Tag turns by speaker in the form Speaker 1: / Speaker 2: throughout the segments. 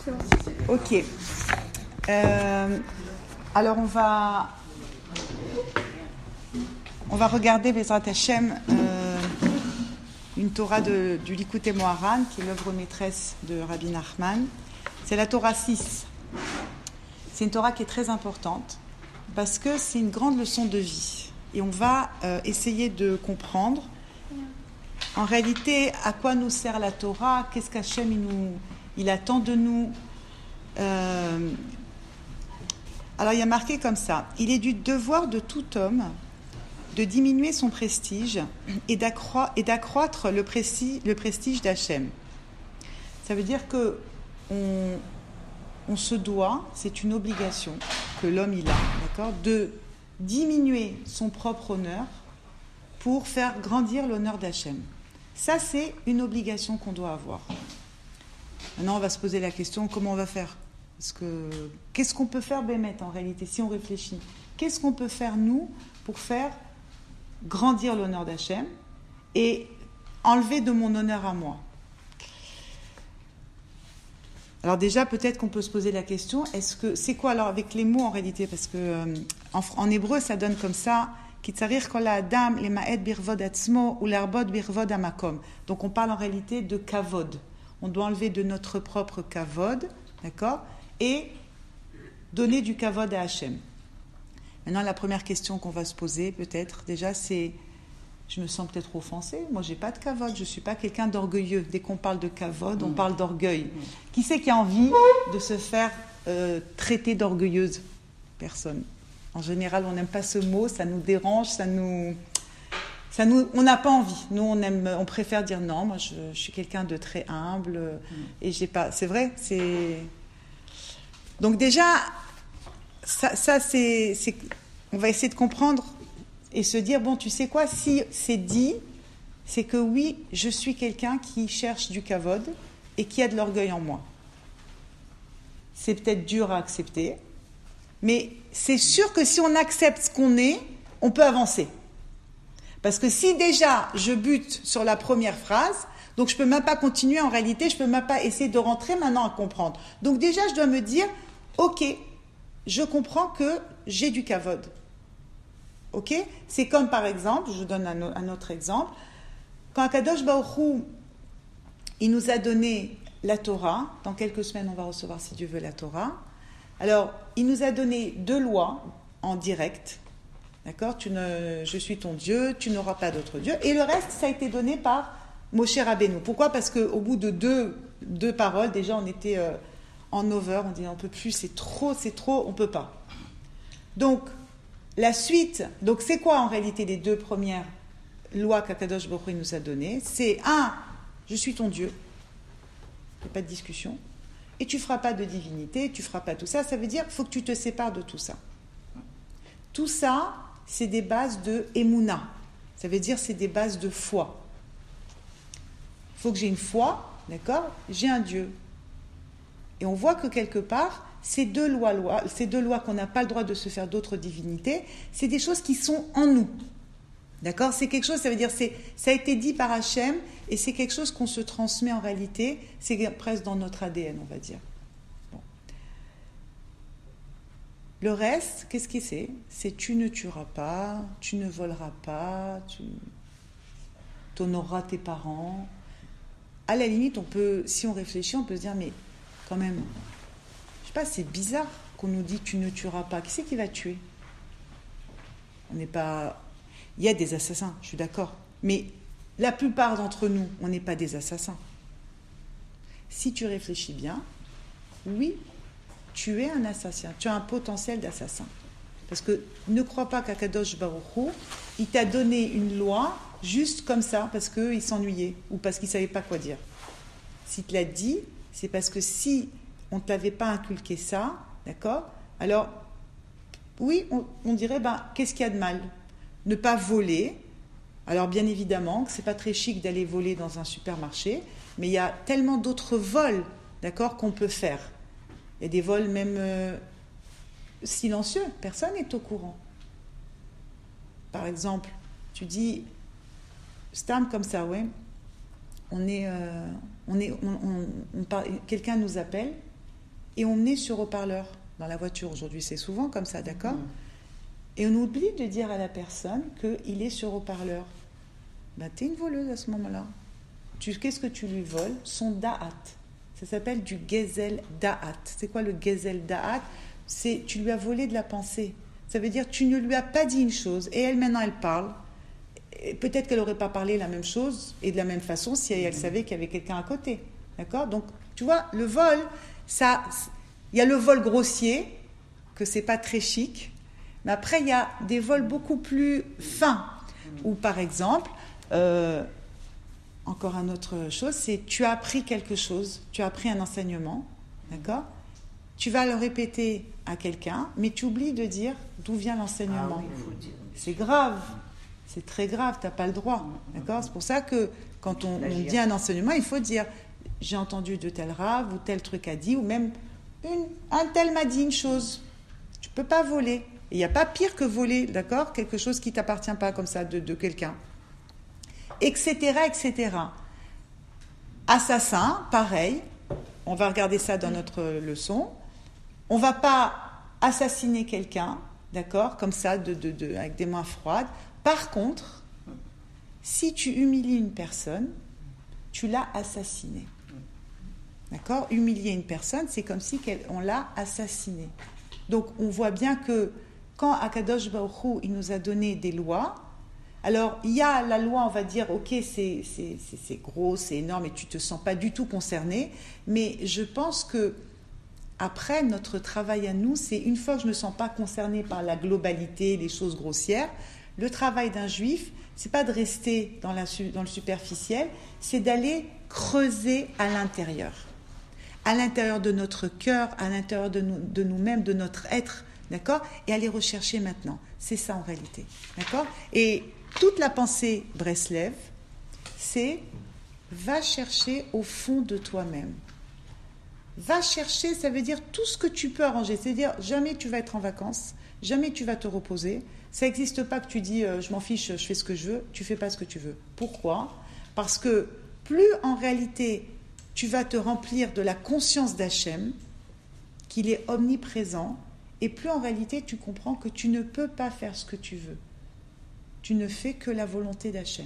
Speaker 1: C'est bon.
Speaker 2: Ok. Alors on va regarder Bezrat Hashem une Torah du Likutei Moharan, qui est l'œuvre maîtresse de Rabbi Nachman. C'est la Torah 6. C'est une Torah qui est très importante parce que c'est une grande leçon de vie. Et on va essayer de comprendre en réalité à quoi nous sert la Torah, qu'est-ce qu'Hachem il attend de nous. Alors il y a marqué comme ça: il est du devoir de tout homme de diminuer son prestige et d'accroître le prestige d'Hachem. Ça veut dire que on se doit, c'est une obligation que l'homme il a, d'accord, de diminuer son propre honneur pour faire grandir l'honneur d'Hachem. Ça, c'est une obligation qu'on doit avoir. Maintenant, on va se poser la question, comment on va faire ? Qu'est-ce qu'on peut faire, Bémet, en réalité, si on réfléchit ? Qu'est-ce qu'on peut faire, nous, pour faire grandir l'honneur d'Hachem et enlever de mon honneur à moi ? Alors déjà, peut-être qu'on peut se poser la question, c'est quoi alors avec les mots en réalité ? Parce que en hébreu, ça donne comme ça, Kitzarir kol ha'adam lema'et birvod atzmo ou l'arbod birvod hamakom. Donc on parle en réalité de kavod. On doit enlever de notre propre kavod, d'accord ? Et donner du kavod à Hachem. Maintenant, la première question qu'on va se poser, peut-être, déjà, c'est, je me sens peut-être offensée. Moi, j'ai pas de kavod, je suis pas quelqu'un d'orgueilleux. Dès qu'on parle de kavod, on parle d'orgueil. Qui c'est qui a envie de se faire traiter d'orgueilleuse ? Personne. En général, on n'aime pas ce mot, ça nous dérange, on n'a pas envie. Nous, on préfère dire non. Moi, je suis quelqu'un de très humble et j'ai pas. C'est vrai, c'est. Donc déjà, ça c'est. On va essayer de comprendre et se dire bon, tu sais quoi, si c'est dit, c'est que oui, je suis quelqu'un qui cherche du kavod et qui a de l'orgueil en moi. C'est peut-être dur à accepter, mais c'est sûr que si on accepte ce qu'on est, on peut avancer. Parce que si déjà je bute sur la première phrase, donc je ne peux même pas continuer en réalité, je ne peux même pas essayer de rentrer maintenant à comprendre. Donc déjà je dois me dire, ok, je comprends que j'ai du kavod. Ok ? C'est comme par exemple, je donne un autre exemple, quand Akadosh Baruch Hu, il nous a donné la Torah, dans quelques semaines on va recevoir si Dieu veut la Torah, alors il nous a donné 2 lois en direct. D'accord ? Je suis ton Dieu, tu n'auras pas d'autre Dieu. Et le reste, ça a été donné par Moshe Rabbeinu. Pourquoi ? Parce qu'au bout de deux paroles, déjà on était en over, on dit on ne peut plus, c'est trop, on ne peut pas. Donc, la suite, donc c'est quoi en réalité les 2 premières lois qu'Akadosh Baruch Hu nous a données ? C'est je suis ton Dieu, il n'y a pas de discussion, et tu ne feras pas de divinité, tu ne feras pas tout ça, ça veut dire qu'il faut que tu te sépares de tout ça. Tout ça, c'est des bases de Emouna. Ça veut dire c'est des bases de foi. Il faut que j'ai une foi, d'accord ? J'ai un Dieu. Et on voit que quelque part, ces deux lois qu'on n'a pas le droit de se faire d'autres divinités, c'est des choses qui sont en nous. D'accord ? C'est quelque chose, ça veut dire, ça a été dit par Hachem, et c'est quelque chose qu'on se transmet en réalité, c'est presque dans notre ADN, on va dire. Le reste, qu'est-ce que c'est ? C'est tu ne tueras pas, tu ne voleras pas, tu honoreras tes parents. À la limite, si on réfléchit, on peut se dire, mais quand même, je sais pas, c'est bizarre qu'on nous dit tu ne tueras pas. Qui c'est qui va tuer ? On n'est pas. Il y a des assassins, je suis d'accord. Mais la plupart d'entre nous, on n'est pas des assassins. Si tu réfléchis bien, oui, tu es un assassin, tu as un potentiel d'assassin. Parce que ne crois pas qu'Akadosh Baruch Hu, il t'a donné une loi juste comme ça, parce qu'il s'ennuyait, ou parce qu'il ne savait pas quoi dire. S'il te l'a dit, c'est parce que si on ne t'avait pas inculqué ça, d'accord ? Alors, oui, on dirait, qu'est-ce qu'il y a de mal ? Ne pas voler. Alors, bien évidemment, ce n'est pas très chic d'aller voler dans un supermarché, mais il y a tellement d'autres vols, d'accord, qu'on peut faire. Il y a des vols même silencieux, personne n'est au courant. Par exemple, tu dis, stam comme ça, ouais, quelqu'un nous appelle et on met sur haut-parleur dans la voiture. Aujourd'hui, c'est souvent comme ça, d'accord ? Et on oublie de dire à la personne qu'il est sur haut-parleur. Ben, t'es une voleuse à ce moment-là. Qu'est-ce que tu lui voles ? Son da'at. Ça s'appelle du gezel da'at. C'est quoi le gezel da'at ? C'est tu lui as volé de la pensée. Ça veut dire tu ne lui as pas dit une chose et elle maintenant elle parle. Et peut-être qu'elle n'aurait pas parlé la même chose et de la même façon si elle savait qu'il y avait quelqu'un à côté. D'accord ? Donc tu vois, le vol, ça, il y a le vol grossier que c'est pas très chic, mais après il y a des vols beaucoup plus fins. Ou par exemple, encore une autre chose, c'est tu as appris quelque chose, tu as appris un enseignement, d'accord ? Tu vas le répéter à quelqu'un, mais tu oublies de dire d'où vient l'enseignement.
Speaker 1: Ah oui, il faut le dire.
Speaker 2: C'est grave, c'est très grave, tu n'as pas le droit, d'accord ? C'est pour ça que quand on dit un enseignement, il faut dire j'ai entendu de tel rave ou tel truc a dit, ou même un tel m'a dit une chose. Tu ne peux pas voler. Il n'y a pas pire que voler, d'accord ? Quelque chose qui ne t'appartient pas comme ça de quelqu'un. Etc., etc. Assassin, pareil. On va regarder ça dans notre leçon. On ne va pas assassiner quelqu'un, d'accord, comme ça, avec des mains froides. Par contre, si tu humilies une personne, tu l'as assassinée. D'accord ? Humilier une personne, c'est comme si on l'a assassinée. Donc, on voit bien que quand Akadosh Baruch Hu, il nous a donné des lois, alors, il y a la loi, on va dire, ok, c'est gros, c'est énorme et tu ne te sens pas du tout concerné, mais je pense que après, notre travail à nous, c'est une fois que je ne me sens pas concernée par la globalité, les choses grossières, le travail d'un juif, ce n'est pas de rester dans le superficiel, c'est d'aller creuser à l'intérieur de notre cœur, à l'intérieur de nous-mêmes, de notre être, d'accord ? Et aller rechercher maintenant. C'est ça en réalité, d'accord ? Et toute la pensée Breslev, c'est va chercher au fond de toi-même. Va chercher, ça veut dire tout ce que tu peux arranger. C'est-à-dire, jamais tu vas être en vacances, jamais tu vas te reposer. Ça n'existe pas que tu dis, je m'en fiche, je fais ce que je veux. Tu ne fais pas ce que tu veux. Pourquoi ? Parce que plus en réalité, tu vas te remplir de la conscience d'Hachem, qu'il est omniprésent, et plus en réalité, tu comprends que tu ne peux pas faire ce que tu veux. Tu ne fais que la volonté d'Hachem.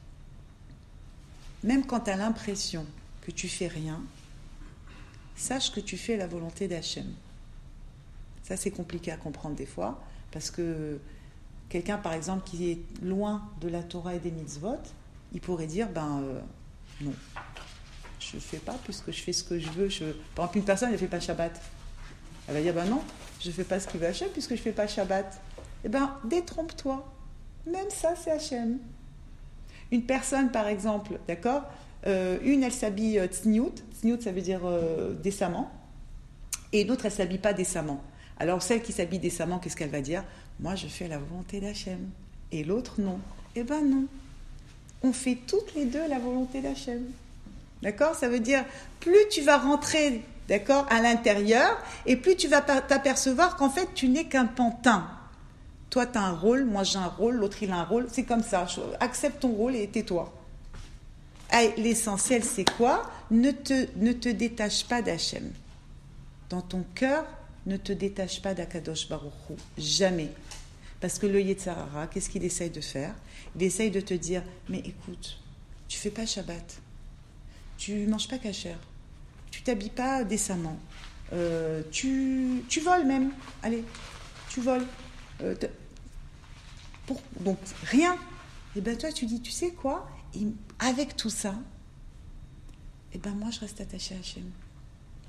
Speaker 2: Même quand tu as l'impression que tu fais rien, sache que tu fais la volonté d'Hachem. Ça, c'est compliqué à comprendre des fois, parce que quelqu'un, par exemple, qui est loin de la Torah et des mitzvot, il pourrait dire, non, je ne fais pas puisque je fais ce que je veux. Par exemple, une personne, elle ne fait pas Shabbat. Elle va dire, non, je ne fais pas ce qu'il veut Hachem puisque je ne fais pas Shabbat. Eh bien, détrompe-toi. Même ça, c'est Hachem. Une personne, par exemple, d'accord, elle s'habille tzniout. Tzniout, ça veut dire décemment. Et une autre, elle ne s'habille pas décemment. Alors, celle qui s'habille décemment, qu'est-ce qu'elle va dire ? Moi, je fais la volonté d'Hachem. Et l'autre, non. Eh bien, non. On fait toutes les deux la volonté d'Hachem. D'accord ? Ça veut dire, plus tu vas rentrer, d'accord, à l'intérieur, et plus tu vas t'apercevoir qu'en fait, tu n'es qu'un pantin. Toi, tu as un rôle, moi j'ai un rôle, l'autre il a un rôle. C'est comme ça. Accepte ton rôle et tais-toi. L'essentiel, c'est quoi ? Ne te détache pas d'Hachem. Dans ton cœur, ne te détache pas d'Akadosh Baruch Hu. Jamais. Parce que le Yetzer Hara, qu'est-ce qu'il essaye de faire ? Il essaye de te dire, mais écoute, tu fais pas Shabbat. Tu manges pas kasher. Tu t'habilles pas décemment. Tu voles même. Allez, tu voles. Donc, rien. Et bien toi, tu dis, tu sais quoi ? Avec tout ça, et ben moi, je reste attachée à Hachem. Pourquoi ?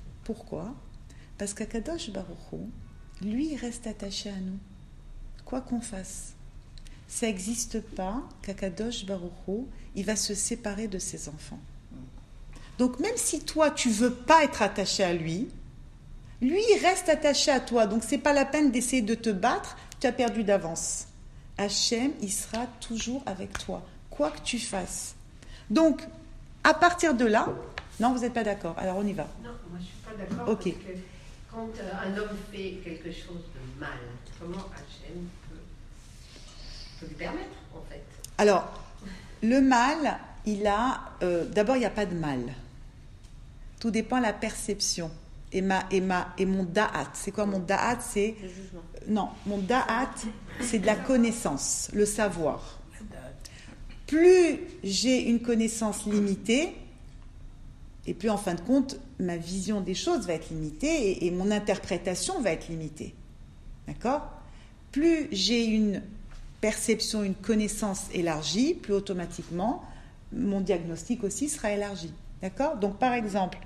Speaker 2: Parce qu'Akadosh Baruch Hu, lui, il reste attaché à nous. Quoi qu'on fasse. Ça n'existe pas qu'Akadosh Baruch Hu, il va se séparer de ses enfants. Donc, même si toi, tu ne veux pas être attaché à lui, lui, il reste attaché à toi. Donc, ce n'est pas la peine d'essayer de te battre. Tu as perdu d'avance. Hachem, il sera toujours avec toi, quoi que tu fasses. Donc, à partir de là, non, vous n'êtes pas d'accord. Alors, on y va.
Speaker 1: Non, moi, je ne suis pas d'accord.
Speaker 2: Ok.
Speaker 1: Parce que quand un homme fait quelque chose de mal, comment Hachem peut lui permettre, en fait ?
Speaker 2: Alors, le mal, d'abord, il n'y a pas de mal. Tout dépend de la perception. et mon da'at. C'est quoi mon da'at? C'est
Speaker 3: Le jugement.
Speaker 2: non, mon da'at, c'est de la connaissance, le savoir. Plus j'ai une connaissance limitée, et plus en fin de compte, ma vision des choses va être limitée et mon interprétation va être limitée. D'accord? Plus j'ai une perception, une connaissance élargie, plus automatiquement, mon diagnostic aussi sera élargi. D'accord? Donc, par exemple,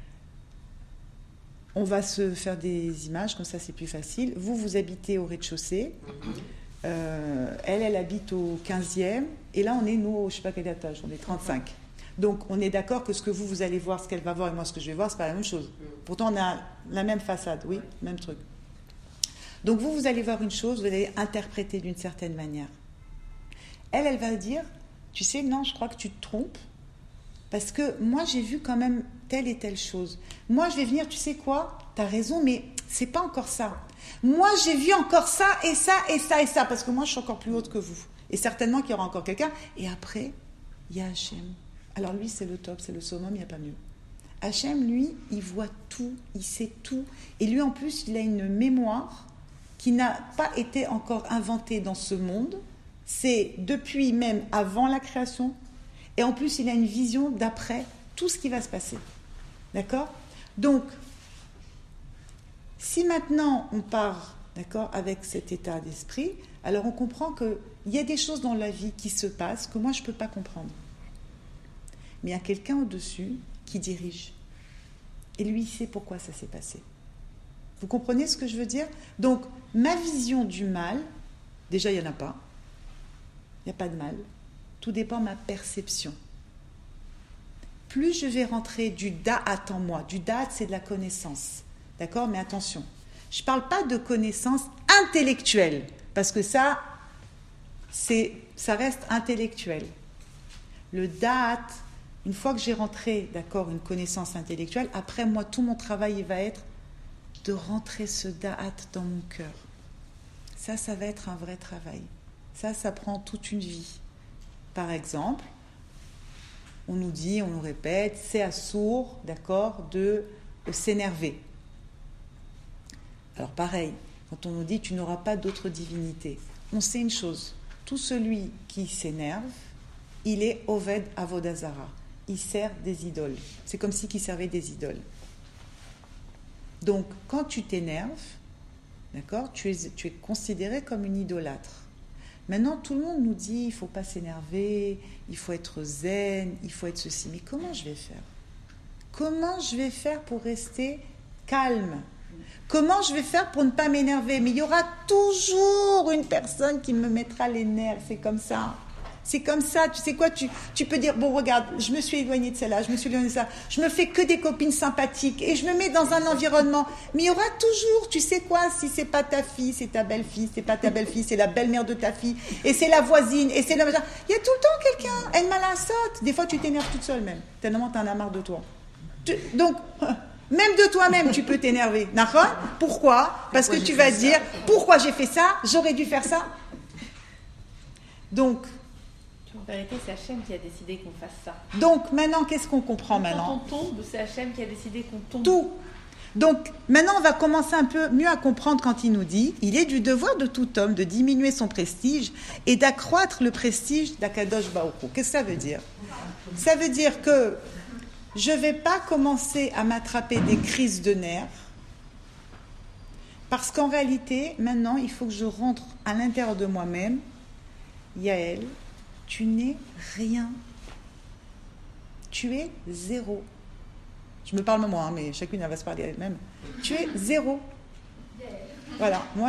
Speaker 2: on va se faire des images, comme ça c'est plus facile. Vous habitez au rez-de-chaussée. Elle habite au 15e. Et là, on est, nous, je ne sais pas quel étage, on est 35. Donc, on est d'accord que ce que vous allez voir, ce qu'elle va voir et moi, ce que je vais voir, ce n'est pas la même chose. Pourtant, on a la même façade, oui, même truc. Donc, vous allez voir une chose, vous allez interpréter d'une certaine manière. Elle va dire, tu sais, non, je crois que tu te trompes, parce que moi, j'ai vu quand même telle et telle chose. Moi, je vais venir, tu sais quoi, tu as raison, mais c'est pas encore ça. Moi, j'ai vu encore ça, et ça, et ça, et ça, parce que moi, je suis encore plus haute que vous. Et certainement qu'il y aura encore quelqu'un. Et après, il y a Hachem. Alors lui, c'est le top, c'est le summum, il n'y a pas mieux. Hachem, lui, il voit tout, il sait tout. Et lui, en plus, il a une mémoire qui n'a pas été encore inventée dans ce monde. C'est depuis même avant la création. Et en plus, il a une vision d'après tout ce qui va se passer. D'accord? Donc, si maintenant on part, d'accord, avec cet état d'esprit, alors on comprend qu'il y a des choses dans la vie qui se passent que moi, je ne peux pas comprendre. Mais il y a quelqu'un au-dessus qui dirige. Et lui, il sait pourquoi ça s'est passé. Vous comprenez ce que je veux dire? Donc, ma vision du mal, déjà, il n'y en a pas. Il n'y a pas de mal. Tout dépend de ma perception. Plus je vais rentrer du da'at en moi. Du da'at, c'est de la connaissance. D'accord? Mais attention. Je ne parle pas de connaissance intellectuelle. Parce que ça reste intellectuel. Le da'at, une fois que j'ai rentré, d'accord, une connaissance intellectuelle, après, moi, tout mon travail va être de rentrer ce da'at dans mon cœur. Ça va être un vrai travail. Ça prend toute une vie. Par exemple, on nous dit, on nous répète, c'est assourd, d'accord, de s'énerver. Alors pareil, quand on nous dit, tu n'auras pas d'autre divinité, on sait une chose, tout celui qui s'énerve, il est Oved Avodazara. Il sert des idoles. C'est comme si il servait des idoles. Donc, quand tu t'énerves, d'accord, tu es considéré comme une idolâtre. Maintenant, tout le monde nous dit, il ne faut pas s'énerver, il faut être zen, il faut être ceci. Mais comment je vais faire? Comment je vais faire pour rester calme? Comment je vais faire pour ne pas m'énerver? Mais il y aura toujours une personne qui me mettra les nerfs, c'est comme ça. C'est comme ça, tu sais quoi, tu peux dire, bon regarde, je me suis éloignée de celle-là, je me suis éloignée de ça, je me fais que des copines sympathiques et je me mets dans un environnement. Mais il y aura toujours, tu sais quoi, si c'est pas ta fille, c'est ta belle-fille, c'est pas ta belle-fille, c'est la belle-mère de ta fille, et c'est la voisine, et c'est le machin. Il y a tout le temps quelqu'un, elle m'a la saute. Des fois tu t'énerves toute seule même, tellement t'en as marre de toi. Donc, même de toi-même, tu peux t'énerver. D'accord? Pourquoi? Parce que tu vas dire, pourquoi j'ai fait ça? J'aurais dû faire ça. Donc,
Speaker 3: en vérité, c'est Hachem qui a décidé qu'on fasse ça.
Speaker 2: Donc, maintenant, qu'est-ce qu'on comprend maintenant?
Speaker 3: Quand on tombe, c'est Hachem qui a décidé qu'on tombe.
Speaker 2: Tout. Donc, maintenant, on va commencer un peu mieux à comprendre quand il nous dit « Il est du devoir de tout homme de diminuer son prestige et d'accroître le prestige d'Akadosh Baruch Hu. » Qu'est-ce que ça veut dire? Ça veut dire que je ne vais pas commencer à m'attraper des crises de nerfs parce qu'en réalité, maintenant, il faut que je rentre à l'intérieur de moi-même. Yael, tu n'es rien. Tu es zéro. Je me parle moi, mais chacune elle va se parler à elle-même. Tu es zéro. Voilà, moi,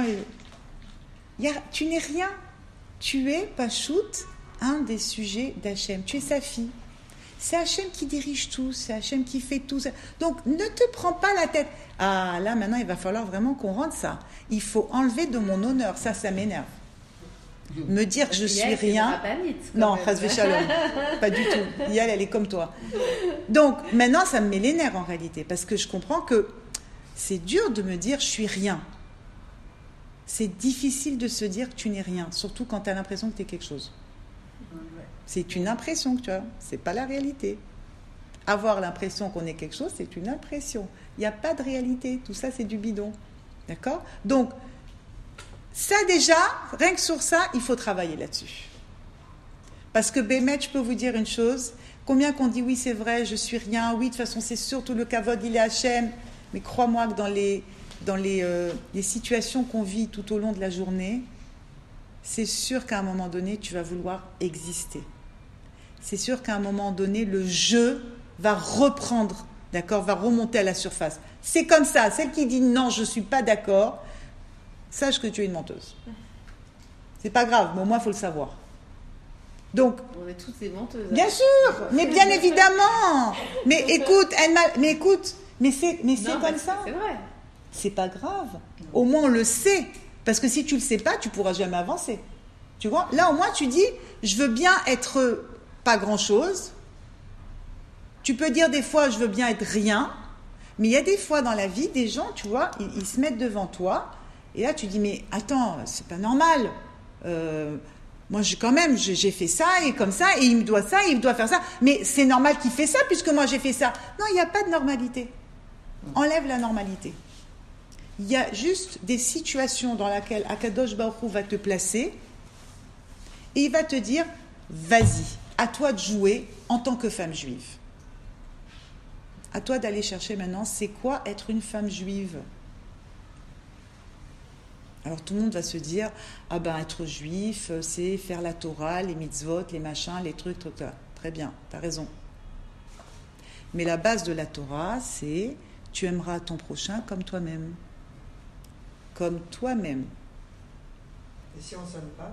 Speaker 2: tu n'es rien. Tu es, Pachout, un des sujets d'Hachem. Tu es sa fille. C'est Hachem qui dirige tout, c'est Hachem qui fait tout. Donc, ne te prends pas la tête. Ah, là, maintenant, il va falloir vraiment qu'on rentre ça. Il faut enlever de mon honneur. Ça m'énerve. Me dire que je suis rien. Non, Chazvé Shalom, pas du tout. Yael, elle est comme toi. Donc maintenant, ça me met les nerfs en réalité, parce que je comprends que c'est dur de me dire je suis rien. C'est difficile de se dire que tu n'es rien, surtout quand tu as l'impression que tu es quelque chose. C'est une impression que tu as, c'est pas la réalité. avoir l'impression qu'on est quelque chose, c'est une impression. Il n'y a pas de réalité. Tout ça, c'est du bidon. D'accord ? Donc, ça déjà, rien que sur ça, il faut travailler là-dessus. Parce que Bémet, je peux vous dire une chose. Combien qu'on dit oui, c'est vrai, je suis rien. Oui, de toute façon, c'est sûr, tout le kavod, il est Hachem. Mais crois-moi que dans les situations qu'on vit tout au long de la journée, c'est sûr qu'à un moment donné, tu vas vouloir exister. C'est sûr qu'à un moment donné, le jeu va reprendre, d'accord, va remonter à la surface. C'est comme ça. Celle qui dit non, je ne suis pas d'accord, sache que tu es une menteuse. C'est pas grave, mais au moins, il faut le savoir. Donc,
Speaker 3: on est toutes des menteuses.
Speaker 2: Bien sûr, mais bien évidemment. Mais écoute, mais c'est comme ça.
Speaker 3: C'est vrai.
Speaker 2: C'est pas grave. Au moins, on le sait. Parce que si tu le sais pas, tu pourras jamais avancer. Tu vois ? Là, au moins, tu dis, je veux bien être pas grand-chose. Tu peux dire des fois, je veux bien être rien. Mais il y a des fois dans la vie, des gens, tu vois, ils se mettent devant toi. Et là, tu dis, mais attends, c'est pas normal. Moi, j'ai fait ça et comme ça, et il me doit ça, et il me doit faire ça. Mais c'est normal qu'il fait ça, puisque moi, j'ai fait ça. Non, il n'y a pas de normalité. Enlève la normalité. Il y a juste des situations dans lesquelles Akadosh Baruch Hu va te placer, et il va te dire, vas-y, à toi de jouer en tant que femme juive. À toi d'aller chercher maintenant, c'est quoi être une femme juive ? Alors tout le monde va se dire, ah ben être juif, c'est faire la Torah, les mitzvot, les machins, les trucs. Très bien, tu as raison. Mais la base de la Torah, c'est tu aimeras ton prochain comme toi-même. Comme toi-même.
Speaker 4: Et si on ne s'aime pas ?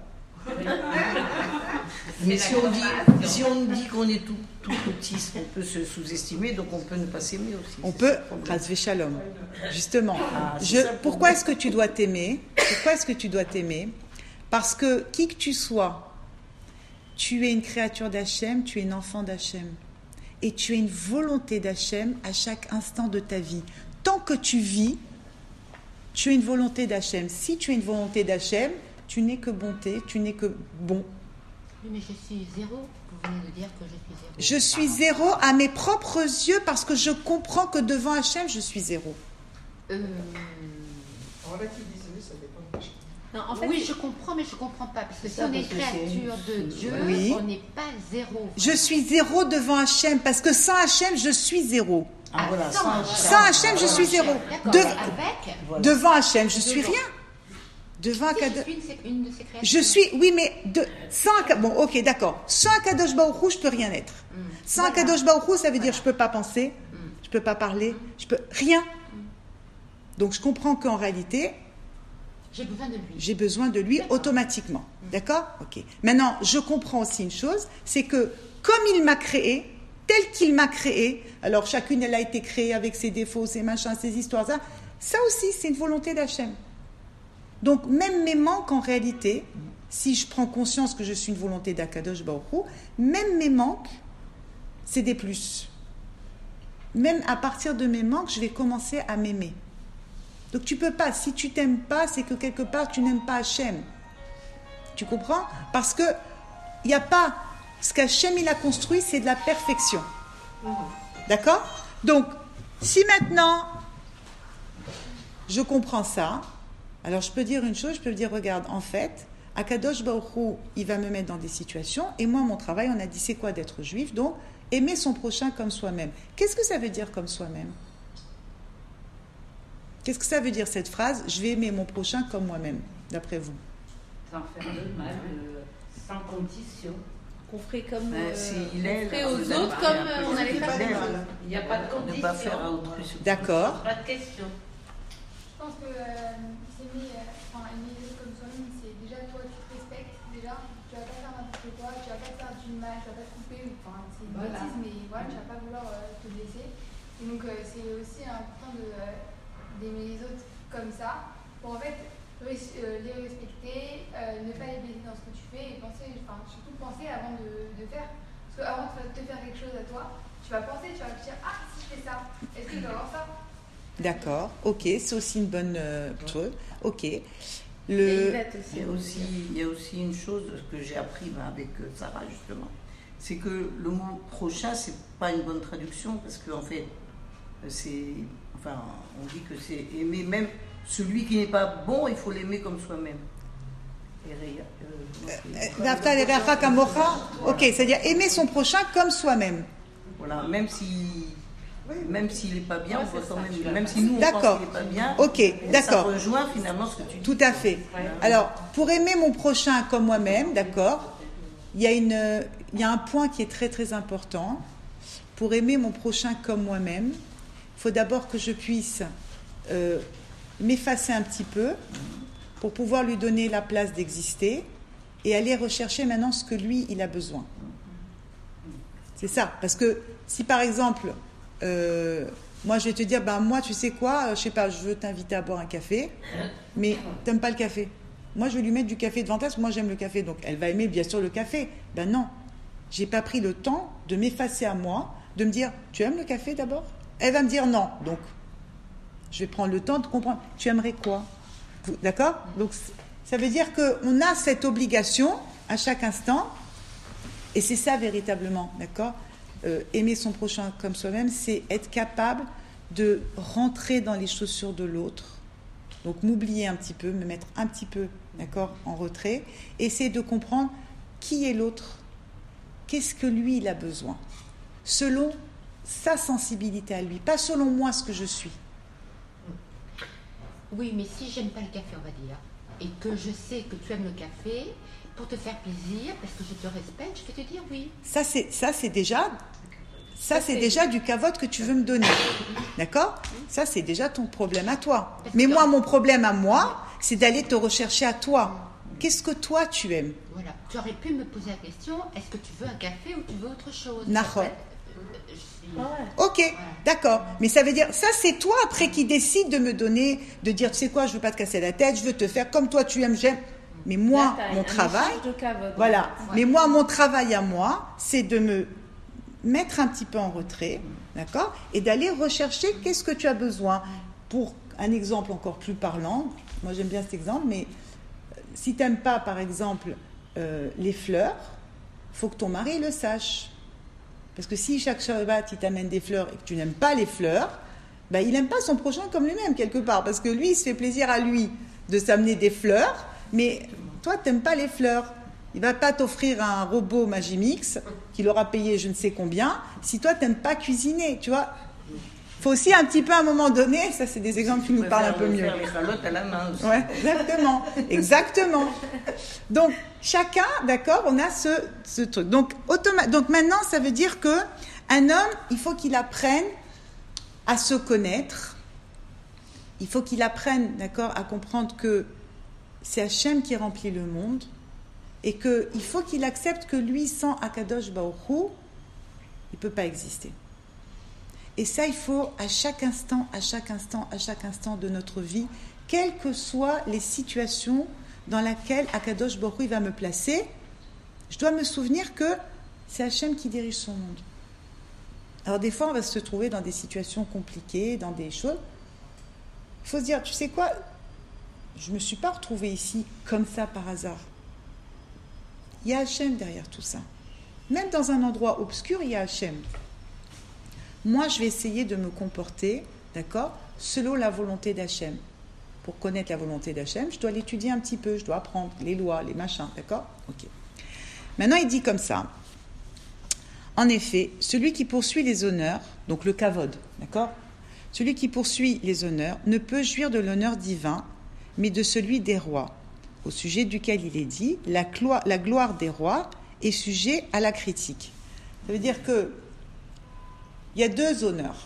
Speaker 5: Mais si on dit qu'on est tout petit, on peut se sous-estimer, donc on peut ne pas s'aimer aussi.
Speaker 2: On peut, Razvé Shalom. Justement. Pourquoi est-ce que tu dois t'aimer ? Pourquoi est-ce que tu dois t'aimer ? Parce que qui que tu sois, tu es une créature d'Hachem, tu es un enfant d'Hachem. Et tu as une volonté d'Hachem à chaque instant de ta vie. Tant que tu vis, tu as une volonté d'Hachem. Si tu as une volonté d'Hachem, tu n'es que bonté, tu n'es que bon.
Speaker 6: Oui, mais je suis zéro. Vous venez de dire que je suis zéro.
Speaker 2: Je suis zéro à mes propres yeux parce que je comprends que devant Hachem, je suis zéro.
Speaker 4: Relativiser, ça dépend de Hachem.
Speaker 6: Non, en fait, oui, je comprends, mais je ne comprends pas. Parce que si on est créature de Dieu,
Speaker 2: oui.
Speaker 6: On n'est pas zéro.
Speaker 2: Je suis zéro devant Hachem parce que sans Hachem, je suis zéro.
Speaker 5: Ah, voilà,
Speaker 2: sans Hachem, je suis zéro. Devant Hachem, je suis rien. Devant
Speaker 6: je suis une de ces créatures.
Speaker 2: Je suis, oui, mais bon, ok, d'accord. Sans Akadosh Baruch Hu, je peux rien être. Sans Akadosh Baruch Hu, ça veut dire je peux pas penser, je peux pas parler, je peux rien. Donc je comprends qu'en réalité, j'ai besoin de lui automatiquement. D'accord ? Ok. Maintenant, je comprends aussi une chose, c'est que comme il m'a créé, tel qu'il m'a créé, alors chacune elle a été créée avec ses défauts, ses machins, ses histoires, ça aussi c'est une volonté d'Hachem. Donc, même mes manques, en réalité, si je prends conscience que je suis une volonté d'Akadosh Baruch Hu, même mes manques, c'est des plus. Même à partir de mes manques, je vais commencer à m'aimer. Donc, tu peux pas. Si tu t'aimes pas, c'est que quelque part, tu n'aimes pas Hachem. Tu comprends ? Parce que il n'y a pas... Ce qu'Hachem, il a construit, c'est de la perfection. D'accord ? Donc, si maintenant, je comprends ça... Alors, je peux dire une chose, je peux dire, regarde, en fait, Akadosh Baruch Hu, il va me mettre dans des situations, et moi, mon travail, on a dit, c'est quoi d'être juif ? Donc, aimer son prochain comme soi-même. Qu'est-ce que ça veut dire comme soi-même ? Qu'est-ce que ça veut dire, cette phrase ? Je vais aimer mon prochain comme moi-même, d'après vous.
Speaker 7: Sans faire de mal, sans condition.
Speaker 3: Qu'on ferait comme
Speaker 5: on
Speaker 3: ferait aux autres comme on allait faire.
Speaker 7: Il n'y a pas de condition.
Speaker 5: Ne pas faire à autrui.
Speaker 2: D'accord.
Speaker 7: Pas de question.
Speaker 8: Je pense que aimer les autres comme soi-même, c'est déjà toi, tu te respectes, déjà, tu vas pas faire n'importe quoi, tu vas pas te faire du mal, tu vas pas te couper, enfin, c'est une bêtise, mais voilà, tu vas pas vouloir te blesser. Et donc, c'est aussi important d'aimer les autres comme ça, pour en fait les respecter, ne pas les blesser dans ce que tu fais, et surtout penser avant de faire. Parce qu'avant de te faire quelque chose à toi, tu vas penser, tu vas te dire, ah, si je fais ça, est-ce que je dois avoir ça ?
Speaker 2: D'accord, ok, c'est aussi une bonne chose. Ok.
Speaker 5: Il y a aussi une chose que j'ai appris avec Sarah, justement. c'est que le mot prochain, c'est pas une bonne traduction parce qu'en fait, on dit que c'est aimer même celui qui n'est pas bon, il faut l'aimer comme soi-même.
Speaker 2: Ok, c'est-à-dire aimer son prochain comme soi-même.
Speaker 5: Voilà, même s'il n'est pas bien, on voit quand même si nous on pense qu'il n'est pas bien,
Speaker 2: d'accord.
Speaker 5: Ça rejoint finalement ce que tu dis.
Speaker 2: Tout à fait. Alors, pour aimer mon prochain comme moi-même, d'accord, il y a un point qui est très très important. Pour aimer mon prochain comme moi-même, il faut d'abord que je puisse m'effacer un petit peu pour pouvoir lui donner la place d'exister et aller rechercher maintenant ce que lui, il a besoin. C'est ça. Parce que si par exemple, moi je vais te dire, moi tu sais quoi, je sais pas, je veux t'inviter à boire un café, mais t'aimes pas le café. Moi je vais lui mettre du café devant elle, parce que moi j'aime le café, donc elle va aimer bien sûr le café. Non, j'ai pas pris le temps de m'effacer à moi, de me dire, tu aimes le café d'abord ? Elle va me dire non, donc je vais prendre le temps de comprendre, tu aimerais quoi ? D'accord ? Donc ça veut dire qu'on a cette obligation à chaque instant, et c'est ça véritablement, d'accord ? Aimer son prochain comme soi-même, c'est être capable de rentrer dans les chaussures de l'autre, donc m'oublier un petit peu, me mettre un petit peu, d'accord, en retrait, essayer de comprendre qui est l'autre, qu'est-ce que lui il a besoin, selon sa sensibilité à lui, pas selon moi ce que je suis.
Speaker 6: Oui, mais si j'aime pas le café, on va dire, et que je sais que tu aimes le café, pour te faire plaisir, parce que je te respecte, je vais te dire oui. Ça c'est déjà du cavote que tu veux me donner, d'accord ? Ça c'est déjà ton problème à toi. Mais moi, mon problème à moi, c'est d'aller te rechercher à toi. Qu'est-ce que toi tu aimes ? Voilà. Tu aurais pu me poser la question, est-ce que tu veux un café ou tu veux autre chose ? Nahon. Ok, d'accord. Mais ça veut dire, ça c'est toi après qui décide de me donner, de dire, tu sais quoi, je veux pas te casser la tête, je veux te faire comme toi tu aimes, j'aime. Mais moi, mon travail, voilà. Mais moi, mon travail à moi, c'est de me mettre un petit peu en retrait, d'accord, et d'aller rechercher qu'est-ce que tu as besoin. Pour un exemple encore plus parlant, moi j'aime bien cet exemple, mais si tu n'aimes pas, par exemple, les fleurs, il faut que ton mari le sache. Parce que si chaque Shabbat, il t'amène des fleurs et que tu n'aimes pas les fleurs, il n'aime pas son prochain comme lui-même, quelque part. Parce que lui, il se fait plaisir à lui de s'amener des fleurs, mais toi, tu n'aimes pas les fleurs. Il ne va pas t'offrir un robot Magimix qu'il aura payé je ne sais combien, si toi, tu n'aimes pas cuisiner, tu vois. Il faut aussi un petit peu, à un moment donné, ça c'est des exemples qui nous parlent un peu mieux.
Speaker 5: Faire les chalotes à la main aussi.
Speaker 2: Ouais, exactement. Donc, chacun, d'accord, on a ce truc. Donc maintenant, ça veut dire qu'un homme, il faut qu'il apprenne à se connaître. Il faut qu'il apprenne, d'accord, à comprendre que c'est Hachem qui remplit le monde et qu'il faut qu'il accepte que lui, sans Akadosh Baruch Hu, il ne peut pas exister. Et ça, il faut à chaque instant de notre vie, quelles que soient les situations dans lesquelles Akadosh Baruch Hu va me placer, je dois me souvenir que c'est Hachem qui dirige son monde. Alors des fois, on va se trouver dans des situations compliquées, dans des choses. Il faut se dire, tu sais quoi, je ne me suis pas retrouvée ici comme ça par hasard. Il y a Hachem derrière tout ça. Même dans un endroit obscur, il y a Hachem. Moi, je vais essayer de me comporter, d'accord, selon la volonté d'Hachem. Pour connaître la volonté d'Hachem, je dois l'étudier un petit peu, je dois apprendre les lois, les machins, d'accord ? Ok. Maintenant, il dit comme ça. En effet, celui qui poursuit les honneurs, donc le kavod, d'accord ? Celui qui poursuit les honneurs ne peut jouir de l'honneur divin, mais de celui des rois, au sujet duquel il est dit, la gloire des rois est sujet à la critique. Ça veut dire que il y a deux honneurs.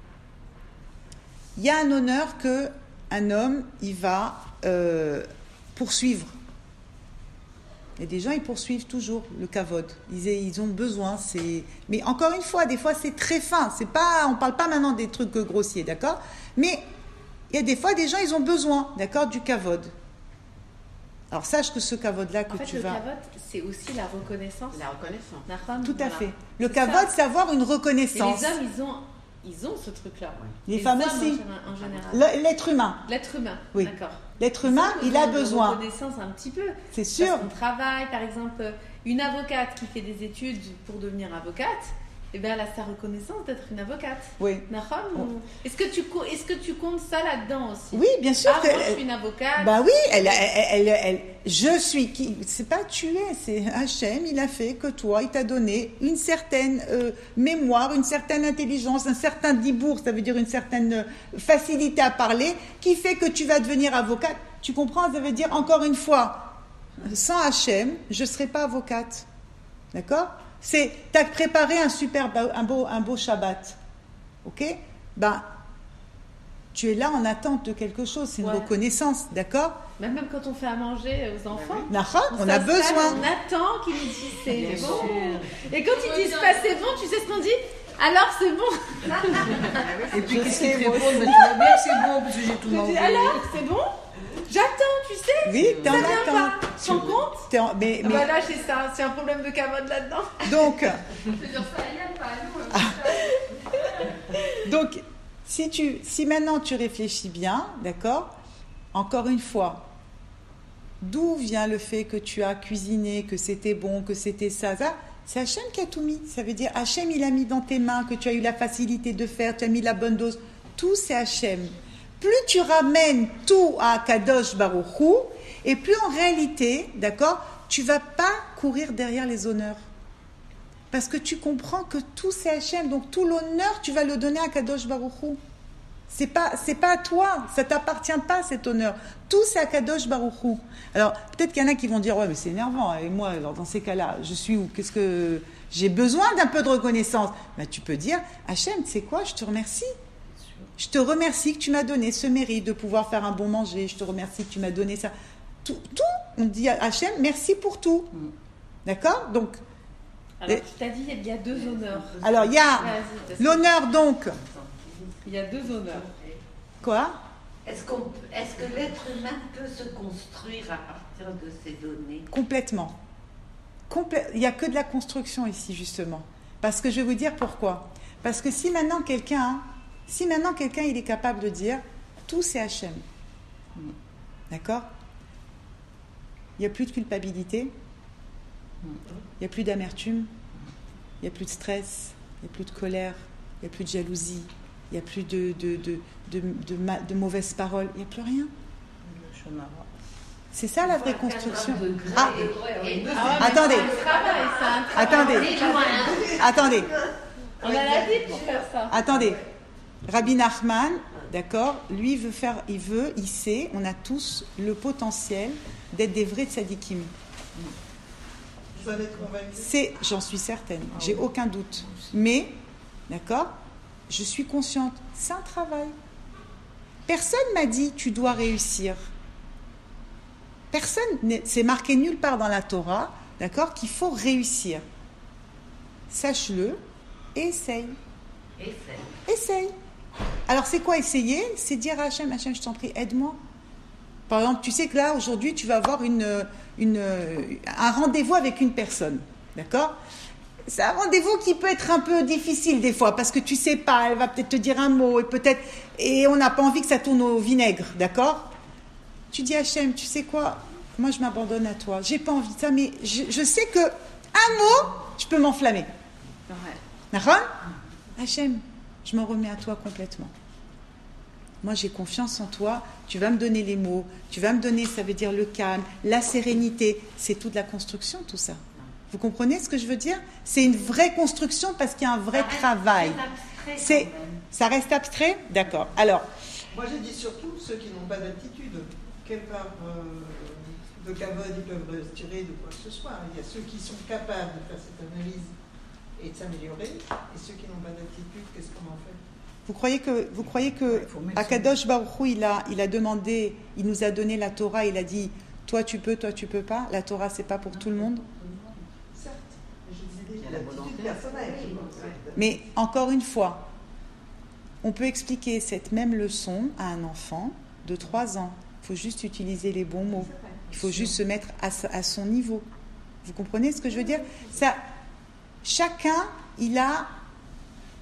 Speaker 2: Il y a un honneur qu'un homme, il va poursuivre. Il y a des gens, ils poursuivent toujours le kavod. Ils ont besoin. Mais encore une fois, des fois, c'est très fin. On ne parle pas maintenant des trucs grossiers, d'accord ? Mais il y a des fois, des gens, ils ont besoin, d'accord, du kavod. Alors, sache que ce kavod-là que tu vas...
Speaker 3: le kavod, c'est aussi la reconnaissance.
Speaker 6: La reconnaissance.
Speaker 2: Tout à fait. Le kavod, c'est avoir une reconnaissance.
Speaker 3: Et les hommes, ils ont ce truc-là.
Speaker 2: Les femmes aussi.
Speaker 3: En général.
Speaker 2: L'être humain.
Speaker 3: L'être humain,
Speaker 2: oui.
Speaker 3: d'accord.
Speaker 2: L'être humain, il a besoin.
Speaker 3: De reconnaissance un petit peu.
Speaker 2: C'est sûr.
Speaker 3: Parce qu'on travaille, par exemple, une avocate qui fait des études pour devenir avocate, eh bien, elle a sa reconnaissance d'être une avocate.
Speaker 2: Oui.
Speaker 3: Est-ce que tu comptes ça là-dedans aussi?
Speaker 2: Oui, bien sûr.
Speaker 3: Moi, je suis une avocate.
Speaker 2: Bah oui, je suis qui. C'est pas tu es, c'est Hachem. Il a fait que toi, il t'a donné une certaine mémoire, une certaine intelligence, un certain dibour, ça veut dire une certaine facilité à parler, qui fait que tu vas devenir avocate. Tu comprends? Ça veut dire encore une fois, sans Hachem, je ne serais pas avocate. D'accord? Tu as préparé un beau Shabbat. Ok? Ben, tu es là en attente de quelque chose, c'est une reconnaissance, d'accord?
Speaker 3: Même quand on fait à manger aux enfants,
Speaker 2: on a besoin.
Speaker 3: On attend qu'ils nous disent c'est bon. Et quand ils disent pas c'est bon, tu sais ce qu'on dit? Alors c'est bon.
Speaker 5: Et puis qu'est-ce qu'ils répondent? Tu vas bien, c'est bon, parce que j'ai tout mangé.
Speaker 3: Alors c'est bon? J'attends, tu sais.
Speaker 2: Oui, t'es en attente.
Speaker 3: Tu te rends compte?
Speaker 2: Mais...
Speaker 3: Bah là, c'est un problème de cavode là-dedans.
Speaker 2: Donc,
Speaker 8: Je veux dire ça à Yann, par exemple.
Speaker 2: donc, si maintenant tu réfléchis bien, d'accord, encore une fois, d'où vient le fait que tu as cuisiné, que c'était bon, que c'était ça, c'est Hachem qui a tout mis. Ça veut dire, Hachem, il a mis dans tes mains, que tu as eu la facilité de faire, tu as mis la bonne dose. Tout, c'est Hachem. Plus tu ramènes tout à Kadosh Baruch Hu, et plus en réalité, d'accord, tu vas pas courir derrière les honneurs. Parce que tu comprends que tout c'est Hachem, donc tout l'honneur, tu vas le donner à Kadosh Baruch Hu. C'est pas à toi, ça t'appartient pas cet honneur. Tout c'est à Kadosh Baruch Hu. Alors peut-être qu'il y en a qui vont dire ouais mais c'est énervant. Et moi alors dans ces cas-là, je suis où? Qu'est-ce que j'ai besoin d'un peu de reconnaissance? Ben, tu peux dire Hachem, tu sais quoi? Je te remercie. Je te remercie que tu m'as donné ce mérite de pouvoir faire un bon manger. Je te remercie que tu m'as donné ça. Tout, on dit à Hachem, merci pour tout. D'accord? Donc.
Speaker 3: Alors, tu t'as dit, il y a deux honneurs.
Speaker 2: Alors, il y a l'honneur, donc.
Speaker 3: Il y a deux honneurs.
Speaker 2: Quoi?
Speaker 1: Est-ce que l'être humain peut se construire à partir de ces données?
Speaker 2: Complètement. Il n'y a que de la construction ici, justement. Parce que je vais vous dire pourquoi. Parce que si maintenant quelqu'un il est capable de dire tout c'est Hachem, d'accord? Il n'y a plus de culpabilité, il n'y a plus d'amertume, il n'y a plus de stress, il n'y a plus de colère, il n'y a plus de jalousie, il n'y a plus de mauvaises paroles, il n'y a plus rien. C'est ça la vraie construction. Attendez.
Speaker 3: On a la vie pour faire ça.
Speaker 2: Attendez. Rabbi Nachman, d'accord, lui il sait, on a tous le potentiel d'être des vrais tzadikim.
Speaker 4: Vous allez être convaincus?
Speaker 2: J'en suis certaine, j'ai aucun doute. Mais, d'accord, je suis consciente, c'est un travail. Personne m'a dit tu dois réussir. C'est marqué nulle part dans la Torah, d'accord, qu'il faut réussir. Sache-le et essaye. Essaye. Alors, c'est quoi essayer? C'est dire à Hachem, je t'en prie, aide-moi. Par exemple, tu sais que là, aujourd'hui, tu vas avoir un rendez-vous avec une personne. D'accord? C'est un rendez-vous qui peut être un peu difficile des fois, parce que tu sais pas, elle va peut-être te dire un mot, et on n'a pas envie que ça tourne au vinaigre. D'accord? Tu dis à Hachem, tu sais quoi? Moi, je m'abandonne à toi. J'ai pas envie de ça, mais je sais que un mot, je peux m'enflammer. D'accord? Hachem, je m'en remets à toi complètement. Moi, j'ai confiance en toi. Tu vas me donner les mots. Tu vas me donner, ça veut dire le calme, la sérénité. C'est toute la construction, tout ça. Vous comprenez ce que je veux dire? C'est une vraie construction parce qu'il y a un vrai travail. Ça reste abstrait? D'accord. Alors.
Speaker 4: Moi, j'ai dit surtout ceux qui n'ont pas d'attitude. Quelle part de kavod ils peuvent tirer de quoi que ce soit. Il y a ceux qui sont capables de faire cette analyse et de s'améliorer, et ceux qui n'ont pas d'attitude, qu'est-ce qu'on en fait?
Speaker 2: Vous croyez que Akadosh Baruch Hu, il a demandé, il nous a donné la Torah, il a dit toi tu peux pas. La Torah c'est pas pour tout le monde.
Speaker 4: Certes, je disais l'attitude personnelle.
Speaker 2: Mais encore une fois, on peut expliquer cette même leçon à un enfant de 3 ans. Il faut juste utiliser les bons mots. Il faut juste se mettre à son niveau. Vous comprenez ce que je veux dire? Ça, chacun, il a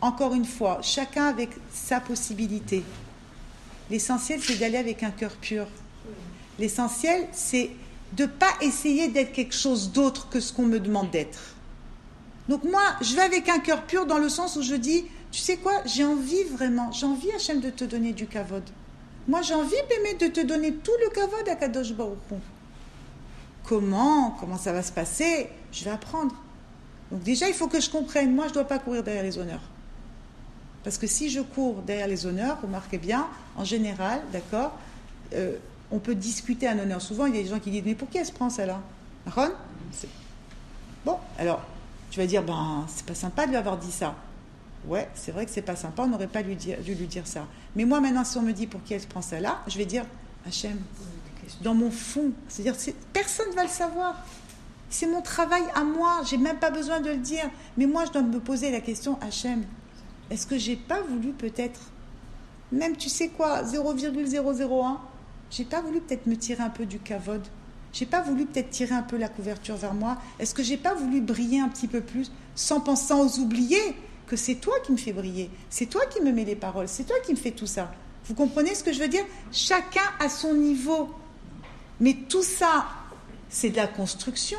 Speaker 2: encore une fois, chacun avec sa possibilité. L'essentiel, c'est d'aller avec un cœur pur. L'essentiel, c'est de ne pas essayer d'être quelque chose d'autre que ce qu'on me demande d'être. Donc moi, je vais avec un cœur pur dans le sens où je dis, tu sais quoi, j'ai envie, Hachem, de te donner du kavod. Moi, j'ai envie, Bémet, de te donner tout le kavod à Kadosh Baruch Hu. Comment ça va se passer? Je vais apprendre. Donc déjà, il faut que je comprenne, moi, je ne dois pas courir derrière les honneurs. Parce que si je cours derrière les honneurs, remarquez bien, en général, d'accord, on peut discuter un honneur. Souvent, il y a des gens qui disent, mais pour qui elle se prend celle-là? Ron? Bon, alors, tu vas dire, c'est pas sympa de lui avoir dit ça. Ouais, c'est vrai que c'est pas sympa, on n'aurait pas dû lui dire ça. Mais moi, maintenant, si on me dit pour qui elle se prend celle-là, je vais dire, Hachem, dans mon fond, c'est-à-dire, personne ne va le savoir. C'est mon travail à moi, j'ai même pas besoin de le dire. Mais moi, je dois me poser la question, Hachem, est-ce que j'ai pas voulu peut-être, même tu sais quoi, 0,001, j'ai pas voulu peut-être me tirer un peu du kavod, j'ai pas voulu peut-être tirer un peu la couverture vers moi, est-ce que j'ai pas voulu briller un petit peu plus, sans oublier que c'est toi qui me fais briller, c'est toi qui me mets les paroles, c'est toi qui me fais tout ça. Vous comprenez ce que je veux dire? Chacun à son niveau. Mais tout ça, c'est de la construction.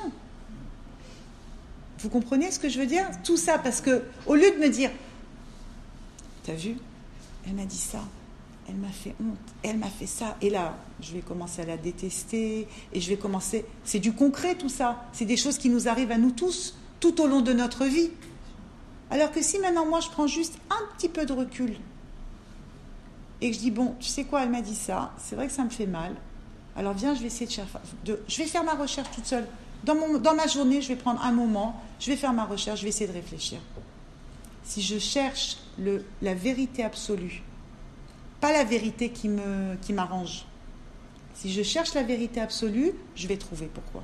Speaker 2: Vous comprenez ce que je veux dire? Tout ça, parce que au lieu de me dire, t'as vu, elle m'a dit ça, elle m'a fait honte, elle m'a fait ça, et là, je vais commencer à la détester, et je vais commencer... C'est du concret tout ça, c'est des choses qui nous arrivent à nous tous, tout au long de notre vie. Alors que si maintenant, moi, je prends juste un petit peu de recul, et que je dis, bon, tu sais quoi, elle m'a dit ça, c'est vrai que ça me fait mal, alors viens, je vais essayer je vais faire ma recherche toute seule. Dans ma journée, je vais prendre un moment, je vais faire ma recherche, je vais essayer de réfléchir. Si je cherche la vérité absolue, pas la vérité qui m'arrange, si je cherche la vérité absolue, je vais trouver pourquoi.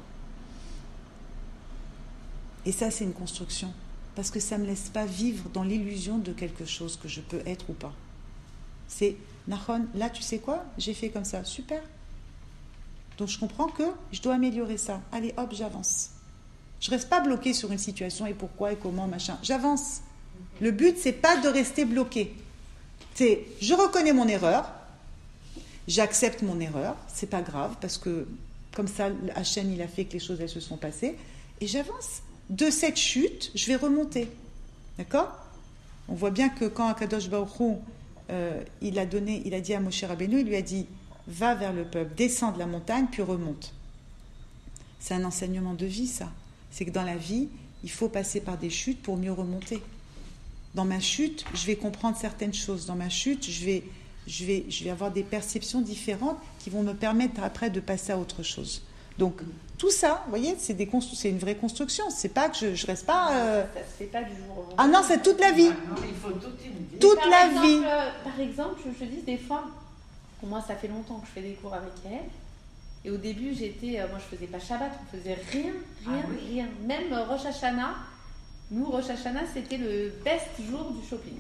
Speaker 2: Et ça, c'est une construction. Parce que ça ne me laisse pas vivre dans l'illusion de quelque chose que je peux être ou pas. C'est, Nahon, là, tu sais quoi? J'ai fait comme ça, super. Donc je comprends que je dois améliorer ça. Allez, hop, j'avance. Je ne reste pas bloquée sur une situation et pourquoi et comment, machin. J'avance. Le but, c'est pas de rester bloqué. C'est, je reconnais mon erreur, j'accepte mon erreur, c'est pas grave, parce que comme ça, Hachem, il a fait que les choses, elles se sont passées, et j'avance. De cette chute, je vais remonter. D'accord? On voit bien que quand Akadosh Baruch Hu, il a dit à Moshe Rabbeinu, il lui a dit, va vers le peuple, descends de la montagne, puis remonte. C'est un enseignement de vie, ça. C'est que dans la vie, il faut passer par des chutes pour mieux remonter. Dans ma chute, je vais comprendre certaines choses. Dans ma chute, je vais avoir des perceptions différentes qui vont me permettre après de passer à autre chose. Donc, tout ça, vous voyez, c'est une vraie construction. C'est pas que je reste pas...
Speaker 3: Ça se fait pas du jour au lendemain.
Speaker 2: Ah non, c'est toute la vie.
Speaker 7: Non, il faut toute une vie.
Speaker 2: Toute la vie.
Speaker 3: Par exemple, je dis des fois, pour moi, ça fait longtemps que je fais des cours avec elle. Et au début, moi, je faisais pas Shabbat, on faisait rien. Même Rosh Hashanah, nous, Rosh Hashanah, c'était le best jour du shopping.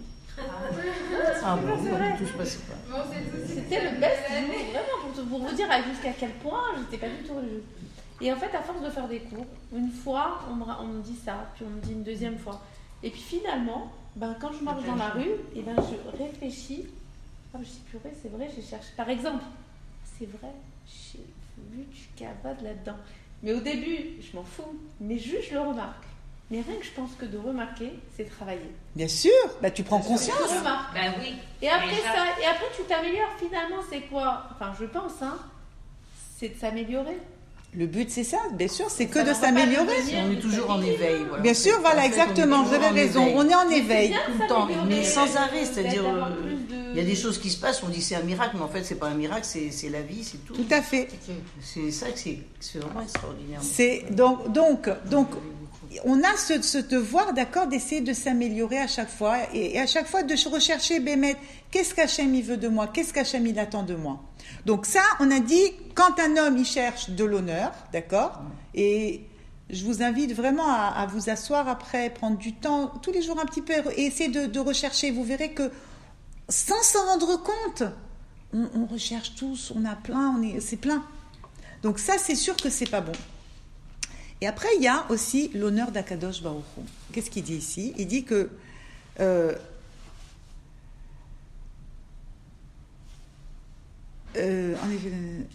Speaker 5: Ah bon,
Speaker 3: c'est vrai.
Speaker 5: tout se passait pas.
Speaker 8: Bon, c'est
Speaker 3: C'était le best jour, vraiment, pour vous dire jusqu'à quel point j'étais pas du tout religieuse. Et en fait, à force de faire des cours, une fois, on me dit ça, puis on me dit une deuxième fois. Et puis finalement, quand je marche dans la rue, et je réfléchis. Ah, je suis purée, c'est vrai, j'ai cherché. Par exemple, c'est vrai, j'ai vu du kavod là-dedans. Mais au début, je m'en fous, mais juste je le remarque. Mais rien que je pense que de remarquer, c'est travailler.
Speaker 2: Bien sûr, tu prends conscience.
Speaker 3: Je remarque.
Speaker 7: Ben oui.
Speaker 3: Et après tu t'améliores. Finalement, c'est quoi? Enfin, je pense, c'est de s'améliorer.
Speaker 2: Le but, c'est ça, bien sûr, c'est que de s'améliorer.
Speaker 5: On est toujours en éveil. Voilà.
Speaker 2: Bien sûr, voilà, exactement, vous avez raison. On est en éveil.
Speaker 5: Tout le temps, mais sans arrêt. C'est-à-dire, il y a des choses qui se passent, on dit c'est un miracle, mais en fait, c'est pas un miracle, c'est la vie, c'est tout.
Speaker 2: Tout à fait.
Speaker 5: C'est ça que c'est vraiment extraordinaire.
Speaker 2: C'est, donc, on a ce devoir, d'accord, d'essayer de s'améliorer à chaque fois, et à chaque fois de rechercher, Bémet, qu'est-ce qu'Hachem il veut de moi, qu'est-ce qu'Hachem il attend de moi. Donc ça, on a dit, quand un homme il cherche de l'honneur, d'accord, et je vous invite vraiment à vous asseoir après, prendre du temps, tous les jours un petit peu, et essayer de rechercher. Vous verrez que, sans s'en rendre compte, on recherche tous, on a plein, c'est plein. Donc ça, c'est sûr que c'est pas bon. Et après, il y a aussi l'honneur d'Akadosh Baruch Hu. Qu'est-ce qu'il dit ici? Il dit que en effet,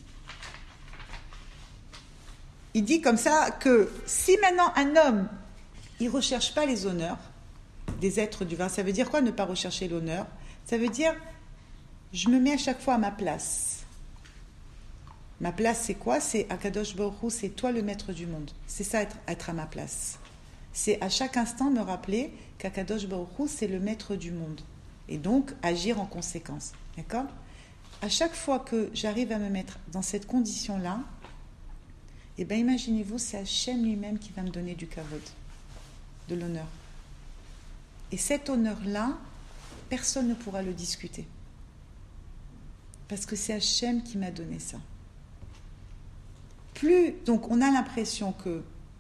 Speaker 2: il dit comme ça que si maintenant un homme, il ne recherche pas les honneurs des êtres du vin, ça veut dire quoi ne pas rechercher l'honneur? Ça veut dire, je me mets à chaque fois à ma place. Ma place, c'est quoi? C'est Akadosh Baruch Hu, c'est toi le maître du monde. C'est ça, être à ma place. C'est à chaque instant me rappeler qu'Akadosh Baruch Hu, c'est le maître du monde. Et donc, agir en conséquence. D'accord? À chaque fois que j'arrive à me mettre dans cette condition-là, eh bien, imaginez-vous, c'est Hachem lui-même qui va me donner du kavod, de l'honneur. Et cet honneur-là, personne ne pourra le discuter. Parce que c'est Hachem qui m'a donné ça. Donc, on a l'impression que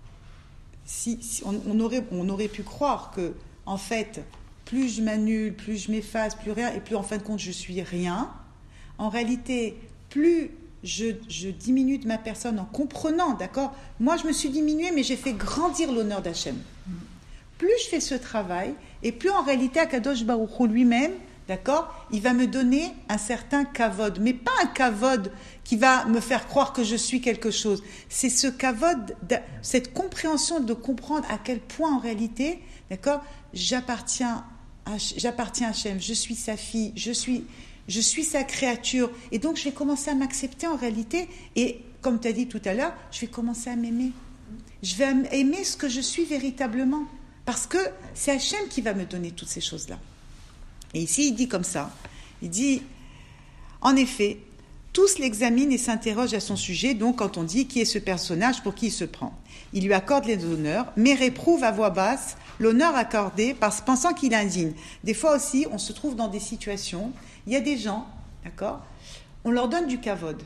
Speaker 2: on aurait pu croire que, en fait, plus je m'annule, plus je m'efface, plus rien, et plus en fin de compte je suis rien. En réalité, plus je diminue de ma personne en comprenant, d'accord? Moi, je me suis diminuée, mais j'ai fait grandir l'honneur d'Hachem. Plus je fais ce travail, et plus en réalité, Akadosh Baruch Hu lui-même, d'accord, il va me donner un certain kavod, mais pas un kavod qui va me faire croire que je suis quelque chose. C'est ce kavod, cette compréhension de comprendre à quel point en réalité, d'accord, j'appartiens à Hachem, je suis sa fille, je suis sa créature, et donc je vais commencer à m'accepter en réalité, et comme tu as dit tout à l'heure, je vais commencer à m'aimer. Je vais aimer ce que je suis véritablement, parce que c'est Hachem qui va me donner toutes ces choses-là. Et ici, il dit comme ça, il dit, en effet, tous l'examinent et s'interrogent à son sujet, donc quand on dit qui est ce personnage, pour qui il se prend. Il lui accorde les honneurs, mais réprouve à voix basse l'honneur accordé pensant qu'il est indigne. Des fois aussi, on se trouve dans des situations, il y a des gens, d'accord, on leur donne du kavod.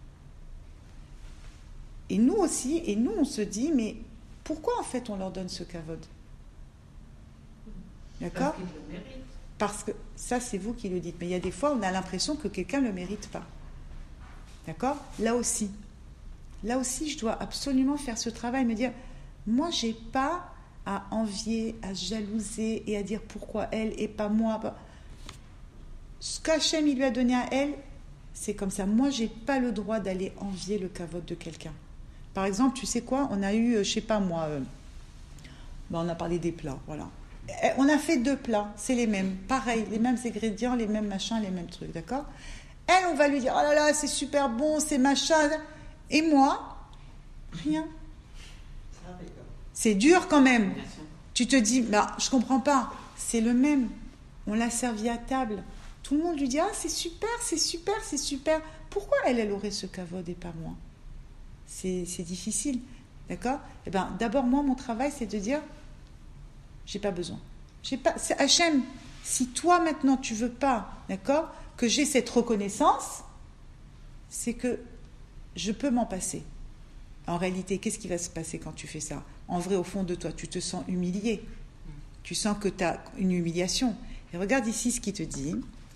Speaker 2: Et nous aussi, on se dit, mais pourquoi en fait on leur donne ce kavod? D'accord?
Speaker 1: Parce qu'ils le méritent.
Speaker 2: Parce que, ça c'est vous qui le dites, mais il y a des fois on a l'impression que quelqu'un ne le mérite pas. D'accord? Là aussi, je dois absolument faire ce travail, me dire, moi j'ai pas à envier, à jalouser et à dire pourquoi elle et pas moi. Ce qu'Hachem il lui a donné à elle, c'est comme ça. Moi j'ai pas le droit d'aller envier le kavod de quelqu'un. Par exemple, tu sais quoi, on a eu, je sais pas moi, on a parlé des plats, voilà. On a fait 2 plats, c'est les mêmes, pareil, les mêmes ingrédients, les mêmes machins, les mêmes trucs, d'accord? Elle, on va lui dire, oh là là, c'est super bon, c'est machin. Et moi, rien. C'est dur quand même. Tu te dis, bah, je comprends pas, c'est le même. On l'a servi à table. Tout le monde lui dit, ah, c'est super, c'est super, c'est super. Pourquoi elle aurait ce kavod et pas moi? C'est difficile, d'accord? Eh bien, d'abord, moi, mon travail, c'est de dire, j'ai pas besoin. C'est Hachem, si toi, maintenant, tu veux pas, d'accord, que j'ai cette reconnaissance, c'est que je peux m'en passer. En réalité, qu'est-ce qui va se passer quand tu fais ça? En vrai, au fond de toi, tu te sens humilié. Tu sens que tu as une humiliation. Et regarde ici ce qu'il te dit.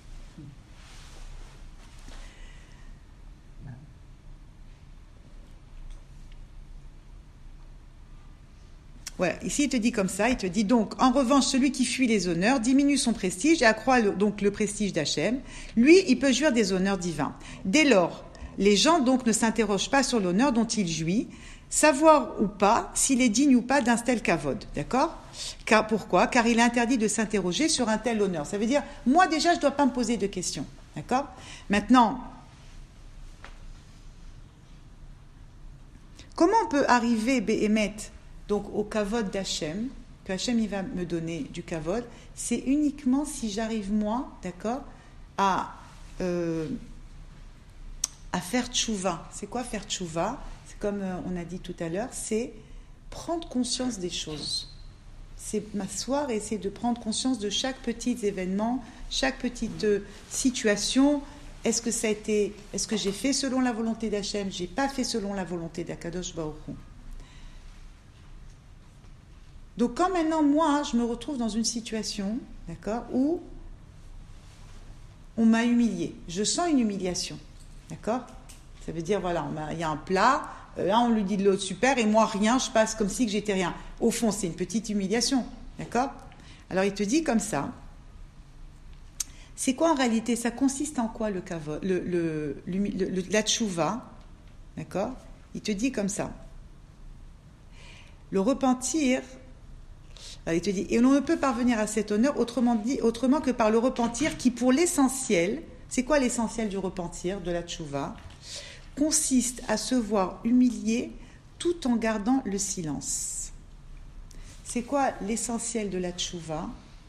Speaker 2: Ouais, ici, il te dit comme ça, il te dit donc, en revanche, celui qui fuit les honneurs diminue son prestige et accroît donc le prestige d'Hachem. Lui, il peut jouir des honneurs divins. Dès lors, les gens donc ne s'interrogent pas sur l'honneur dont il jouit, savoir ou pas s'il est digne ou pas d'un tel kavod, d'accord? Pourquoi? Car il est interdit de s'interroger sur un tel honneur. Ça veut dire, moi déjà, je ne dois pas me poser de questions, d'accord? Maintenant, comment on peut arriver, Béhémet, donc au kavod d'Hachem, que Hachem il va me donner du kavod, c'est uniquement si j'arrive moi, d'accord, à faire tchouva. C'est quoi faire tchouva? C'est comme on a dit tout à l'heure, c'est prendre conscience des choses. C'est m'asseoir et essayer de prendre conscience de chaque petit événement, chaque petite situation. Est-ce que j'ai fait selon la volonté d'Hachem? J'ai pas fait selon la volonté d'Akadosh Baruch Hu. Donc quand maintenant, moi, je me retrouve dans une situation, d'accord, où on m'a humilié, je sens une humiliation, d'accord? Ça veut dire, voilà, il y a un plat, là on lui dit de l'autre super, et moi rien, je passe comme si que j'étais rien. Au fond, c'est une petite humiliation, d'accord? Alors il te dit comme ça, C'est quoi en réalité? Ça consiste en quoi le kavod, la tchouva? D'accord? Il te dit comme ça. Le repentir, il te dit, et l'on ne peut parvenir à cet honneur autrement que par le repentir qui, pour l'essentiel, c'est quoi l'essentiel du repentir, de la tchouva? Consiste à se voir humilié tout en gardant le silence. C'est quoi l'essentiel de la tchouva?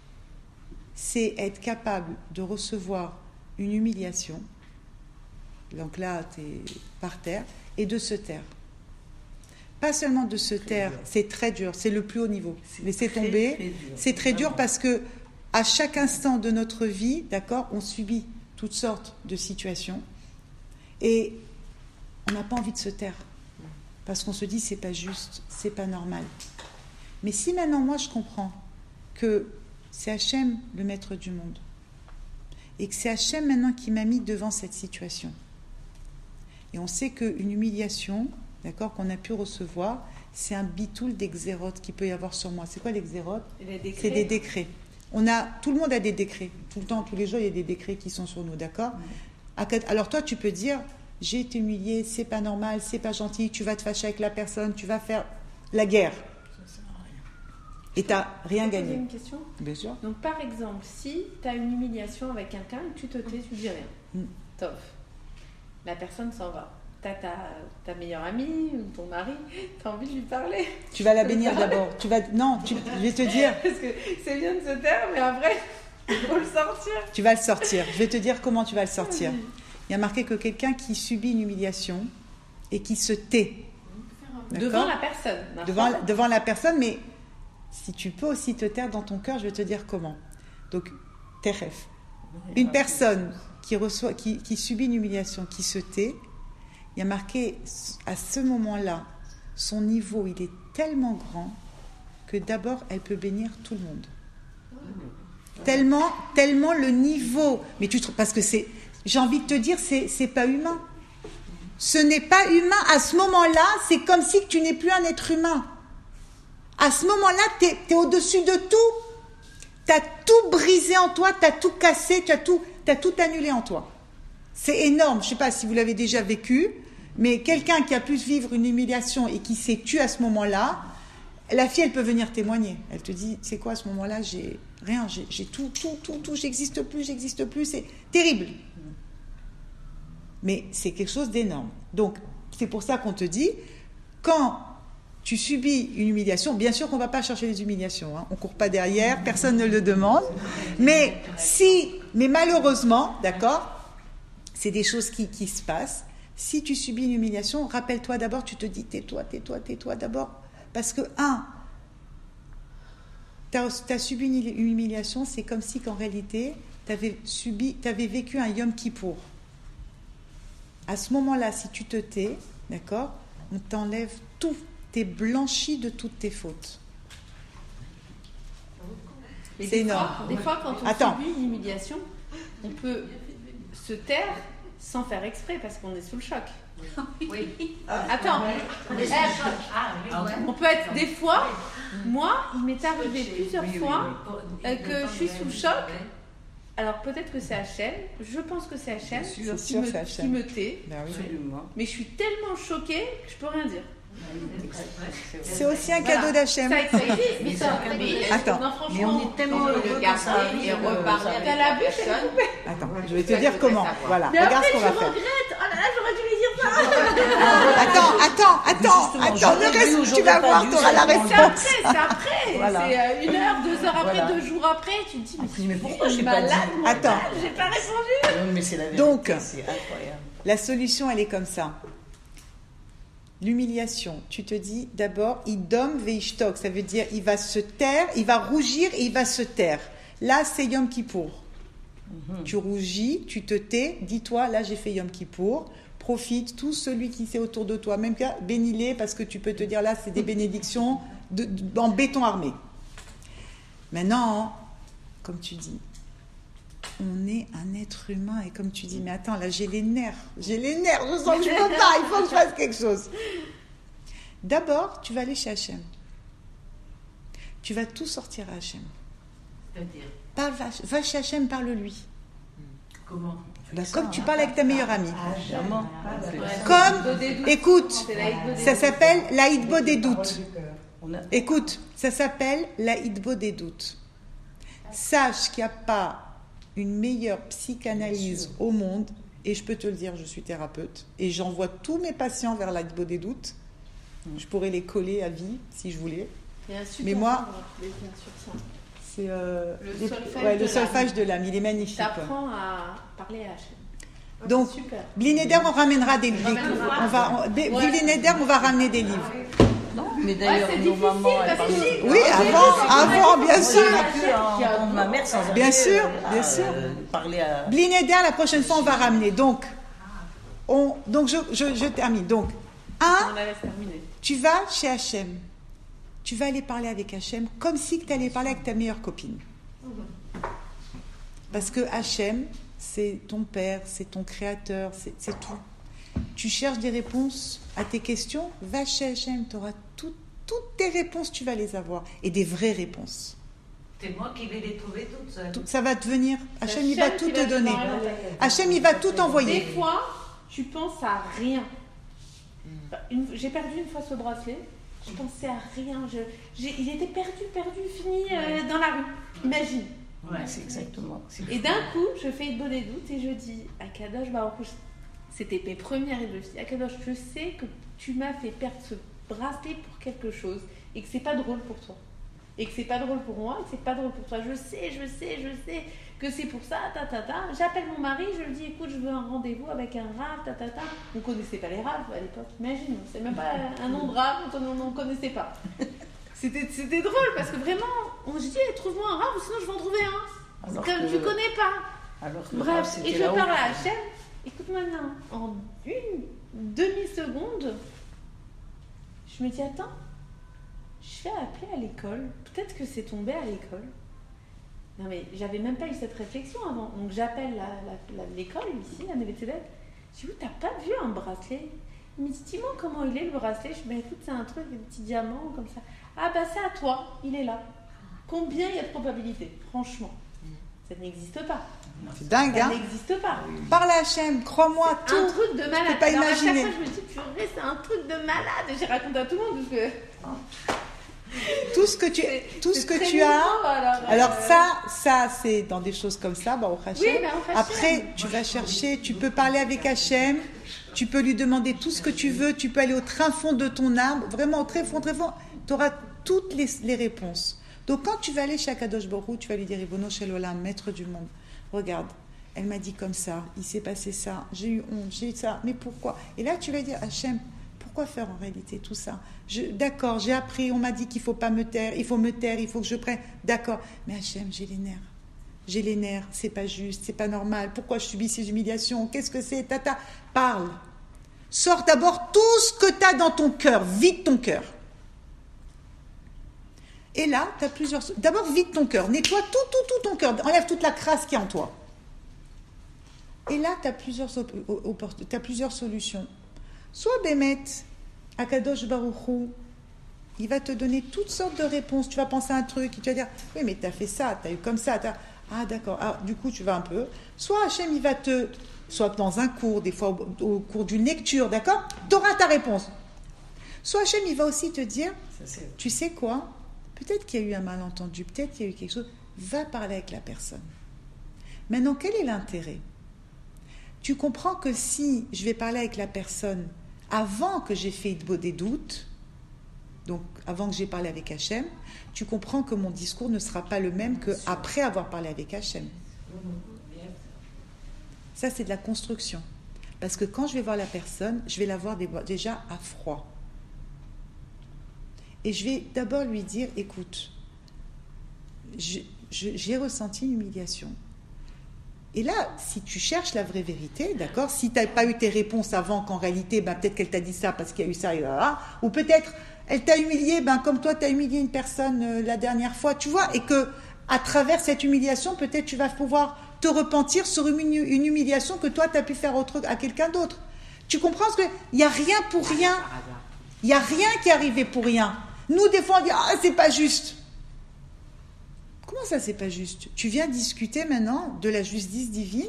Speaker 2: C'est être capable de recevoir une humiliation, donc là, tu es par terre, et de se taire. Pas seulement de se taire, c'est très dur, c'est le plus haut niveau. Laisser tomber, c'est très dur parce que à chaque instant de notre vie, d'accord, on subit toutes sortes de situations et on n'a pas envie de se taire parce qu'on se dit c'est pas juste, c'est pas normal. Mais si maintenant moi je comprends que c'est Hachem le maître du monde et que c'est Hachem maintenant qui m'a mis devant cette situation et on sait qu'une humiliation, d'accord, qu'on a pu recevoir, c'est un bitoul d'exérotes qu'il peut y avoir sur moi. C'est quoi l'exérote? C'est des décrets. Tout le monde a des décrets. Tout le temps, tous les jours, il y a des décrets qui sont sur nous, d'accord? Alors toi, tu peux dire, j'ai été humilié, c'est pas normal, c'est pas gentil, tu vas te fâcher avec la personne, tu vas faire la guerre. Ça sert à rien. Et tu n'as rien gagné.
Speaker 3: Une question?
Speaker 2: Bien sûr.
Speaker 3: Donc par exemple, si tu as une humiliation avec quelqu'un, tu te tais, tu dis rien. Tof. La personne s'en va. T'as ta meilleure amie ou ton mari, t'as envie de lui parler. Tu
Speaker 2: vas la bénir d'abord. Je vais te dire.
Speaker 3: Parce que c'est bien de se taire, mais après, il faut le sortir.
Speaker 2: Tu vas le sortir. Je vais te dire comment tu vas le sortir. Il y a marqué que quelqu'un qui subit une humiliation et qui se tait.
Speaker 3: Devant la personne.
Speaker 2: Devant la personne, mais si tu peux aussi te taire dans ton cœur, je vais te dire comment. Donc, teref. Une personne qui subit une humiliation, qui se tait, il y a marqué, à ce moment-là, son niveau, il est tellement grand que d'abord, elle peut bénir tout le monde. Tellement le niveau. Mais parce que j'ai envie de te dire, c'est pas humain. Ce n'est pas humain. À ce moment-là, c'est comme si tu n'es plus un être humain. À ce moment-là, t'es au-dessus de tout. T'as tout brisé en toi, t'as tout cassé, t'as tout annulé en toi. C'est énorme. Je ne sais pas si vous l'avez déjà vécu, mais quelqu'un qui a pu vivre une humiliation et qui s'est tué à ce moment-là, la fille, elle peut venir témoigner. Elle te dit, c'est quoi à ce moment-là? J'ai rien, j'ai tout, j'existe plus, c'est terrible. Mais c'est quelque chose d'énorme. Donc, c'est pour ça qu'on te dit, quand tu subis une humiliation, bien sûr qu'on ne va pas chercher les humiliations, hein, on ne court pas derrière, personne ne le demande, mais malheureusement, d'accord, c'est des choses qui se passent. Si tu subis une humiliation, rappelle-toi d'abord, tu te dis tais-toi d'abord. Parce que, tu as subi une humiliation, c'est comme si qu'en réalité, tu avais vécu un Yom Kippour. À ce moment-là, si tu te tais, d'accord, on t'enlève tout. Tu es blanchi de toutes tes fautes. C'est énorme.
Speaker 3: Des fois, quand on subit une humiliation, on peut se taire sans faire exprès parce qu'on est sous le choc.
Speaker 1: Oui.
Speaker 3: Attends. On peut être des fois. Moi, il m'est arrivé plusieurs fois que je suis sous le choc. Alors peut-être que c'est Hachem. Je pense que c'est Hachem qui me tait.
Speaker 2: Ben oui.
Speaker 3: Mais je suis tellement choquée que je peux rien dire.
Speaker 2: C'est aussi un cadeau d'Hachem.
Speaker 3: Ça existe.
Speaker 2: Attends.
Speaker 5: Mais on est tellement heureux quand ça arrive et reparler avec la personne.
Speaker 2: Attends, je vais te dire comment. Voilà,
Speaker 3: mais
Speaker 2: regarde
Speaker 3: après,
Speaker 2: ce qu'on va faire.
Speaker 3: Je regrette. Oh là là, j'aurais dû lui dire ça.
Speaker 2: Attends, le reste, tu vas voir, tu auras la réponse.
Speaker 3: C'est après. Voilà. C'est 1 heure, 2 heures après, 2 jours après. Tu te dis,
Speaker 5: mais pourquoi j'ai pas dit?
Speaker 2: Attends.
Speaker 3: J'ai pas répondu.
Speaker 5: Non, mais c'est la vérité.
Speaker 2: Donc,
Speaker 5: c'est incroyable.
Speaker 2: La solution, elle est comme ça. L'humiliation, tu te dis d'abord, idom veishtok, ça veut dire il va se taire, il va rougir et il va se taire. Là, c'est Yom Kippour. Tu rougis, tu te tais, dis-toi, là j'ai fait Yom Kippour, profite, tout celui qui est autour de toi, même cas, bénis-les parce que tu peux te dire là, c'est des bénédictions en béton armé. Maintenant, comme tu dis, on est un être humain et comme tu dis, mais attends, là j'ai les nerfs, je sens que je peux pas, il faut que je fasse quelque chose. D'abord, tu vas aller chez Hachem. Tu vas tout sortir à Hachem.
Speaker 1: C'est-à-dire
Speaker 2: Va chez Hachem, parle-lui.
Speaker 7: Comment?
Speaker 2: Comme tu parles avec ta meilleure amie.
Speaker 5: Vraiment.
Speaker 2: Écoute, ça s'appelle la hitbo des doutes. Écoute, ça s'appelle la hitbo des doutes. Sache qu'il n'y a pas une meilleure psychanalyse au monde, et je peux te le dire, je suis thérapeute, et j'envoie tous mes patients vers la hitbo des doutes. Je pourrais les coller à vie, si je voulais. Mais moi, c'est le solfage de l'âme, il est magnifique.
Speaker 3: Tu apprends à parler à Hachem.
Speaker 2: Donc, Blinéder, on ramènera des livres. Blinéder, on va ramener des livres.
Speaker 5: Non, mais d'ailleurs, nos mamans, elles parlaient.
Speaker 2: Oui, avant, bien sûr.
Speaker 5: Entendre ma mère sans
Speaker 2: bien sûr.
Speaker 5: Parler à.
Speaker 2: Blinéder, la prochaine fois, on va ramener. Donc, je termine. Donc, tu vas chez Hachem. Tu vas aller parler avec Hachem comme si tu allais parler avec ta meilleure copine. Parce que Hachem, c'est ton père, c'est ton créateur, c'est tout. Tu cherches des réponses à tes questions, va chez Hachem, tu auras toutes tes réponses, tu vas les avoir. Et des vraies réponses.
Speaker 7: C'est moi qui vais les trouver toutes seules.
Speaker 2: Ça va te venir. Hachem, il va tout te donner. Hachem, il va tout envoyer.
Speaker 3: Des fois, tu penses à rien. J'ai perdu une fois ce bracelet. Je pensais à rien. Il était perdu, fini dans la rue. Imagine.
Speaker 5: Ouais, c'est exactement.
Speaker 3: Et d'un coup, je fais une bonne doute et je dis à Kadosh, c'était mes premières et je dis à Kadosh, je sais que tu m'as fait perdre ce bracelet pour quelque chose et que c'est pas drôle pour toi. Et que c'est pas drôle pour moi et que c'est pas drôle pour toi. Je sais que c'est pour ça, J'appelle mon mari, je lui dis, écoute, je veux un rendez-vous avec un rave, On connaissait pas les raves à l'époque, imagine, c'est même pas un nom de rave, on ne connaissait pas. C'était drôle parce que vraiment, on se dit, trouve-moi un rave, sinon je vais en trouver un. Alors comme tu connais pas. Bref, et je parle à Hachem, écoute maintenant, en une demi-seconde, je me dis, attends, je vais appeler à l'école, peut-être que c'est tombé à l'école. Non mais j'avais même pas eu cette réflexion avant. Donc j'appelle l'école ici, la NVTD. Je dis, t'as pas vu un bracelet? Il me dit, dis-moi comment il est le bracelet. Je dis, écoute, c'est un truc, des petits diamants comme ça. Ah bah c'est à toi, il est là. Combien il y a de probabilités? Franchement, ça n'existe pas.
Speaker 2: C'est dingue,
Speaker 3: ça n'existe pas.
Speaker 2: Parle à Hachem, crois-moi, tout.
Speaker 3: Un truc de malade.
Speaker 2: Tu peux pas imaginer.
Speaker 3: À chaque fois, je me dis, purée, c'est un truc de malade. Et j'ai raconté à tout le monde parce que...
Speaker 2: Tout ce que tu as. Alors ça c'est dans des choses comme ça, au Hachem.
Speaker 3: Oui,
Speaker 2: après, tu vas chercher, tu peux parler avec Hachem, tu peux lui demander tout ce que tu veux, tu peux aller au tréfond de ton âme, vraiment au tréfond, tu auras toutes les réponses. Donc quand tu vas aller chez Akadosh Baruch Hu, tu vas lui dire, Ribono Shel Olam, maître du monde, regarde, elle m'a dit comme ça, il s'est passé ça, j'ai eu honte, j'ai eu ça, mais pourquoi? Et là tu vas dire, Hachem, pourquoi faire en réalité tout ça? D'accord, j'ai appris, on m'a dit qu'il ne faut pas me taire, il faut que je prenne. D'accord, mais Hachem, j'ai les nerfs, c'est pas juste, c'est pas normal. Pourquoi je subis ces humiliations? Qu'est-ce que c'est? Parle. Sors d'abord tout ce que tu as dans ton cœur, vide ton cœur. Et là, tu as plusieurs... D'abord, vide ton cœur, nettoie tout ton cœur, enlève toute la crasse qui est en toi. Et là, tu as plusieurs solutions. Soit Bémet, Akadosh Baruch Hu, il va te donner toutes sortes de réponses. Tu vas penser à un truc, tu vas dire, oui, mais tu as fait ça, tu as eu comme ça. Ah, d'accord. Ah, du coup, tu vas un peu. Soit Hachem, il va soit dans un cours, des fois au cours d'une lecture, d'accord? Tu auras ta réponse. Soit Hachem, il va aussi te dire, tu sais quoi? Peut-être qu'il y a eu un malentendu, peut-être qu'il y a eu quelque chose. Va parler avec la personne. Maintenant, quel est l'intérêt? Tu comprends que si je vais parler avec la personne avant que j'ai fait Hitbo des doutes, donc avant que j'ai parlé avec Hachem, tu comprends que mon discours ne sera pas le même qu'après avoir parlé avec Hachem. Ça, c'est de la construction. Parce que quand je vais voir la personne, je vais la voir déjà à froid. Et je vais d'abord lui dire, écoute, j'ai ressenti une humiliation. Et là, si tu cherches la vraie vérité, d'accord, si tu n'as pas eu tes réponses avant, qu'en réalité, peut-être qu'elle t'a dit ça parce qu'il y a eu ça, et là, ou peut-être elle t'a humilié, comme toi tu as humilié une personne la dernière fois, tu vois, et que à travers cette humiliation, peut-être tu vas pouvoir te repentir sur une humiliation que toi tu as pu faire à quelqu'un d'autre. Tu comprends ce que il n'y a rien pour rien. Il n'y a rien qui est arrivé pour rien. Nous, des fois, on dit « Ah, c'est pas juste ». Comment ça, c'est pas juste? Tu viens discuter maintenant de la justice divine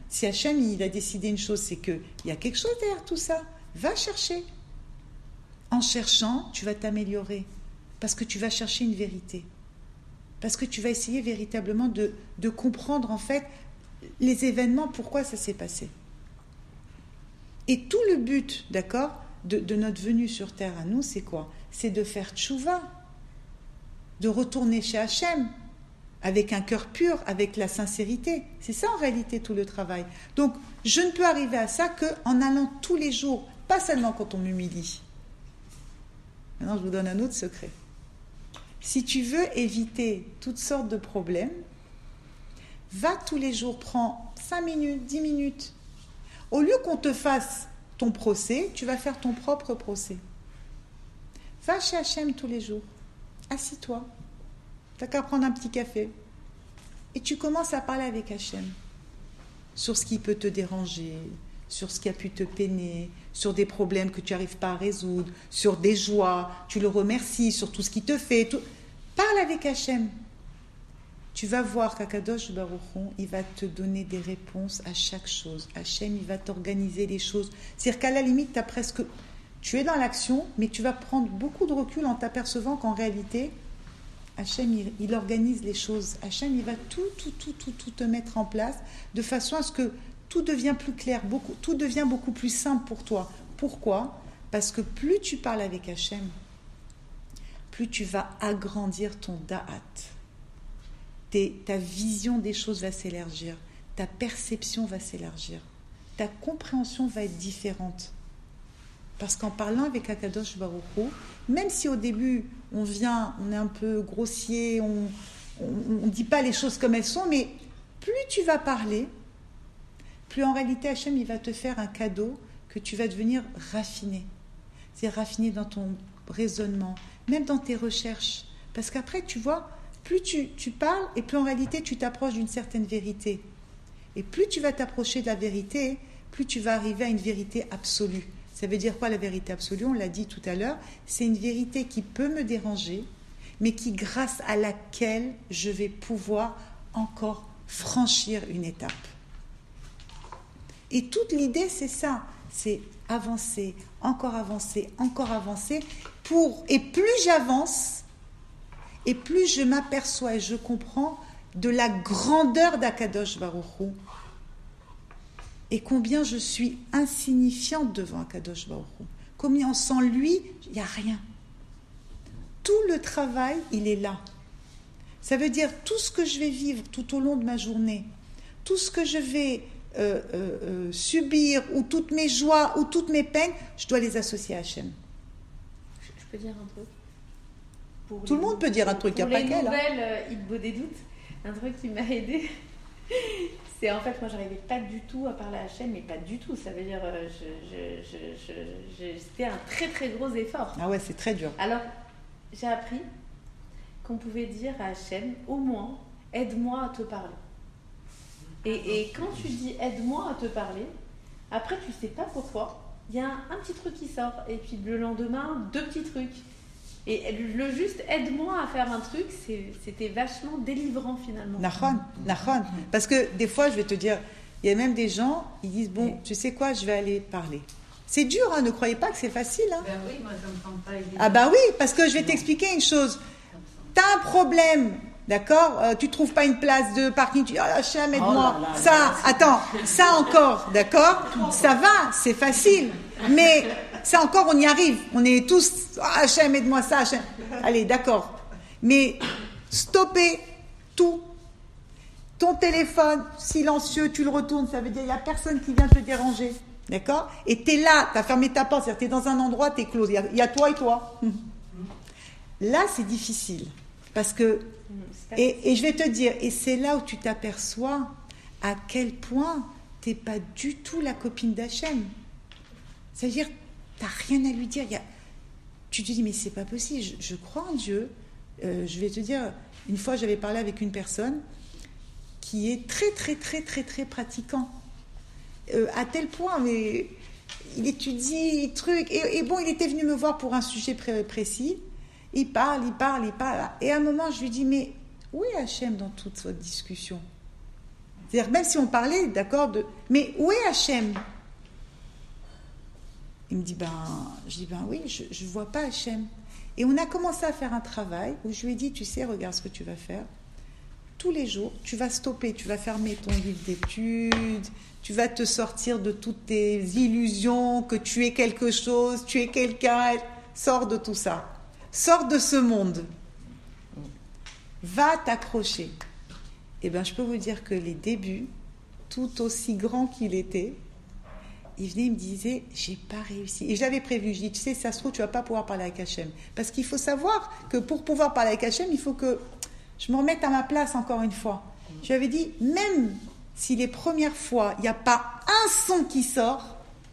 Speaker 2: Si Hachem, il a décidé une chose, c'est qu'il y a quelque chose derrière tout ça. Va chercher. En cherchant, tu vas t'améliorer. Parce que tu vas chercher une vérité. Parce que tu vas essayer véritablement de comprendre, en fait, les événements, pourquoi ça s'est passé. Et tout le but, d'accord, de notre venue sur Terre à nous, c'est quoi? C'est de faire tchouva, de retourner chez Hachem, avec un cœur pur, avec la sincérité. C'est ça en réalité tout le travail. Donc, je ne peux arriver à ça qu'en allant tous les jours, pas seulement quand on m'humilie. Maintenant, je vous donne un autre secret. Si tu veux éviter toutes sortes de problèmes, va tous les jours, prends 5 minutes, 10 minutes. Au lieu qu'on te fasse ton procès, tu vas faire ton propre procès. Va chez Hachem tous les jours. Assis-toi. T'as qu'à prendre un petit café. Et tu commences à parler avec Hachem. Sur ce qui peut te déranger, sur ce qui a pu te peiner, sur des problèmes que tu n'arrives pas à résoudre, sur des joies, tu le remercies, sur tout ce qui te fait. Tout. Parle avec Hachem. Tu vas voir qu'Akadosh Baruch Hu, il va te donner des réponses à chaque chose. Hachem, il va t'organiser les choses. C'est-à-dire qu'à la limite, tu es dans l'action, mais tu vas prendre beaucoup de recul en t'apercevant qu'en réalité, Hachem, il organise les choses. Hachem, il va tout te mettre en place de façon à ce que tout devient plus clair, tout devient beaucoup plus simple pour toi. Pourquoi? Parce que plus tu parles avec Hachem, plus tu vas agrandir ton da'at. Ta vision des choses va s'élargir, ta perception va s'élargir, ta compréhension va être différente. Parce qu'en parlant avec Akadosh Baruch Hu, même si au début on est un peu grossier, on ne dit pas les choses comme elles sont, mais plus tu vas parler, plus en réalité Hachem il va te faire un cadeau que tu vas devenir raffiné. C'est raffiné dans ton raisonnement, même dans tes recherches. Parce qu'après, tu vois, plus tu parles et plus en réalité tu t'approches d'une certaine vérité. Et plus tu vas t'approcher de la vérité, plus tu vas arriver à une vérité absolue. Ça veut dire quoi la vérité absolue? On l'a dit tout à l'heure, c'est une vérité qui peut me déranger, mais qui, grâce à laquelle je vais pouvoir encore franchir une étape. Et toute l'idée, c'est ça, c'est avancer, encore avancer, et plus j'avance, et plus je m'aperçois et je comprends de la grandeur d'Akadosh Baruch Hu, et combien je suis insignifiante devant Akadosh Baruch Hu. Combien sans lui, il n'y a rien. Tout le travail, il est là. Ça veut dire tout ce que je vais vivre tout au long de ma journée, tout ce que je vais subir, ou toutes mes joies, ou toutes mes peines, je dois les associer à Hachem.
Speaker 3: Je peux dire un truc?
Speaker 2: Tout le monde peut dire un truc, il n'y a pas qu'elle.
Speaker 3: Pour les nouvelles Hidbo des doutes, un truc qui m'a aidé, c'est en fait, moi j'arrivais pas du tout à parler à Hachem, mais pas du tout. Ça veut dire, c'était un très très gros effort.
Speaker 2: Ah ouais, c'est très dur.
Speaker 3: Alors, j'ai appris qu'on pouvait dire à Hachem, au moins, aide-moi à te parler. Et quand tu dis aide-moi à te parler, après tu sais pas pourquoi, il y a un petit truc qui sort, et puis le lendemain, 2 petits trucs. Et le juste aide-moi à faire un truc, c'était vachement délivrant finalement.
Speaker 2: Nachon. Parce que des fois, je vais te dire, il y a même des gens, ils disent, bon, tu sais quoi, je vais aller parler. C'est dur, hein, ne croyez pas que c'est facile. Hein.
Speaker 7: Ben oui, moi ça me semble pas évident.
Speaker 2: Ah bah oui, parce que je vais t'expliquer une chose. T'as un problème, d'accord, tu trouves pas une place de parking, tu dis, oh Hachem, aide-moi. Ça encore, d'accord, ça va, c'est facile. Mais ça encore, on y arrive. On est tous, oh, Hachem, aide-moi ça, Hachem. Allez, d'accord. Mais stoppez tout. Ton téléphone, silencieux, tu le retournes, ça veut dire il n'y a personne qui vient te déranger. D'accord? Et tu es là, tu as fermé ta porte, c'est-à-dire tu es dans un endroit, tu es close. Il y a toi et toi. Là, c'est difficile. Parce que, et je vais te dire, et c'est là où tu t'aperçois à quel point tu n'es pas du tout la copine d'Hachem. C'est-à-dire, tu n'as rien à lui dire. Tu te dis, mais c'est pas possible, je crois en Dieu. Je vais te dire, une fois, j'avais parlé avec une personne qui est très, très, très, très, très pratiquant. À tel point, mais il étudie, truc. Et bon, il était venu me voir pour un sujet précis. Il parle. Et à un moment, je lui dis, mais où est Hachem dans toute votre discussion? C'est-à-dire, même si on parlait, d'accord, mais où est Hachem? Il me dit, je dis, oui, je ne vois pas Hachem. Et on a commencé à faire un travail où je lui ai dit, tu sais, regarde ce que tu vas faire. Tous les jours, tu vas stopper, tu vas fermer ton livre d'études, tu vas te sortir de toutes tes illusions, que tu es quelque chose, tu es quelqu'un. Sors de tout ça. Sors de ce monde. Va t'accrocher. Eh bien, je peux vous dire que les débuts, tout aussi grand qu'il était, il venait, il me disait, j'ai pas réussi. Et je l'avais prévu, je dis, tu sais, ça se trouve, tu vas pas pouvoir parler avec Hachem. Parce qu'il faut savoir que pour pouvoir parler avec Hachem, il faut que je me remette à ma place encore une fois. Je lui avais dit, même si les premières fois, il n'y a pas un son qui sort,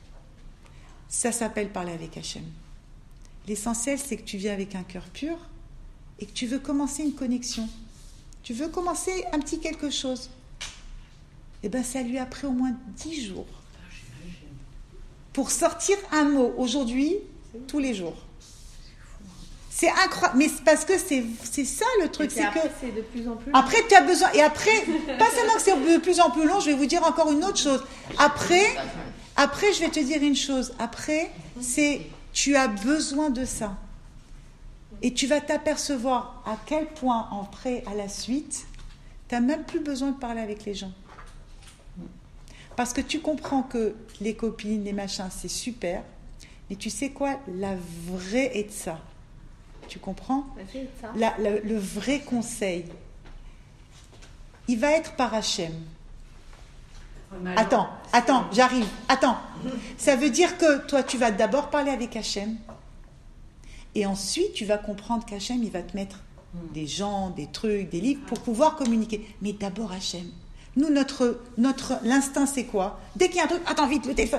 Speaker 2: ça s'appelle parler avec Hachem. L'essentiel, c'est que tu viens avec un cœur pur et que tu veux commencer une connexion. Tu veux commencer un petit quelque chose. Eh bien, ça lui a pris au moins 10 jours pour sortir un mot. Aujourd'hui, tous les jours. C'est incroyable. Mais c'est parce que c'est ça le truc.
Speaker 3: C'est que c'est de plus en plus
Speaker 2: long. Après, tu as besoin. Et après, pas seulement que c'est de plus en plus long, je vais vous dire encore une autre chose. Après, je vais te dire une chose. Après, tu as besoin de ça. Et tu vas t'apercevoir à quel point, après, à la suite, tu n'as même plus besoin de parler avec les gens. Parce que tu comprends que les copines, les machins, c'est super. Mais tu sais quoi? La vraie est de ça. Tu comprends? Le vrai conseil, il va être par Hachem. Attends, j'arrive. Attends. Ça veut dire que toi, tu vas d'abord parler avec Hachem. Et ensuite, tu vas comprendre qu'Hachem, il va te mettre des gens, des trucs, des livres pour pouvoir communiquer. Mais d'abord Hachem. Nous, l'instinct, c'est quoi? Dès qu'il y a un truc, attends vite, le téléphone,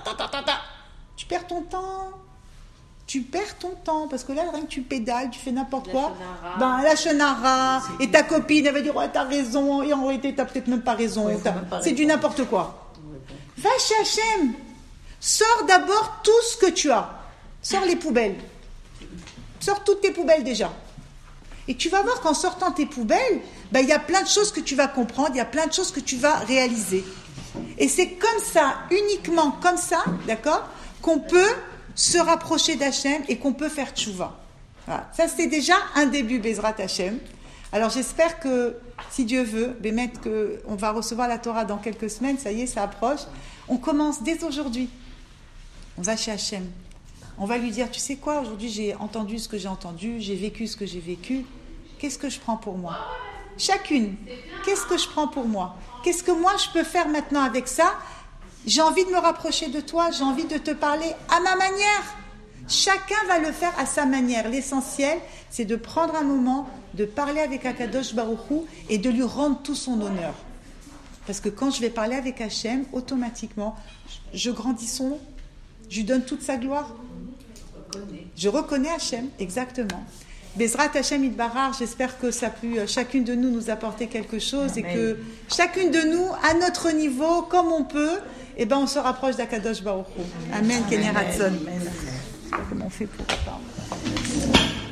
Speaker 2: tu perds ton temps. Tu perds ton temps, parce que là, rien que tu pédales, tu fais n'importe quoi. La chenara, et ta copine, elle va dire, ouais, t'as raison, et en réalité, t'as peut-être même pas raison. C'est du n'importe quoi. Va chez Hachem. Sors d'abord tout ce que tu as. Sors les poubelles. Sors toutes tes poubelles déjà. Et tu vas voir qu'en sortant tes poubelles, il y a plein de choses que tu vas comprendre, il y a plein de choses que tu vas réaliser. Et c'est comme ça, uniquement comme ça, d'accord, qu'on peut se rapprocher d'Hachem et qu'on peut faire tchouva. Voilà. Ça, c'est déjà un début, Bezrat Hachem. Alors, j'espère que, si Dieu veut, qu'on va recevoir la Torah dans quelques semaines, ça y est, ça approche. On commence dès aujourd'hui. On va chez Hachem. On va lui dire, tu sais quoi, aujourd'hui, j'ai entendu ce que j'ai entendu, j'ai vécu ce que j'ai vécu. Qu'est-ce que je prends pour moi? Chacune, qu'est-ce que je prends pour moi? Qu'est-ce que moi, je peux faire maintenant avec ça? J'ai envie de me rapprocher de toi, j'ai envie de te parler à ma manière. Chacun va le faire à sa manière. L'essentiel, c'est de prendre un moment, de parler avec Akadosh Baruch Hu et de lui rendre tout son honneur. Parce que quand je vais parler avec Hachem, automatiquement, je grandis son nom. Je lui donne toute sa gloire. Je reconnais Hachem, exactement. Bezrat Hachem Yitbarach, j'espère que ça a pu chacune de nous apporter quelque chose. Amen. Et que chacune de nous, à notre niveau, comme on peut, on se rapproche d'Akadosh Baruch Hu. Amen. Amen. Amen. Comment on fait pour parler?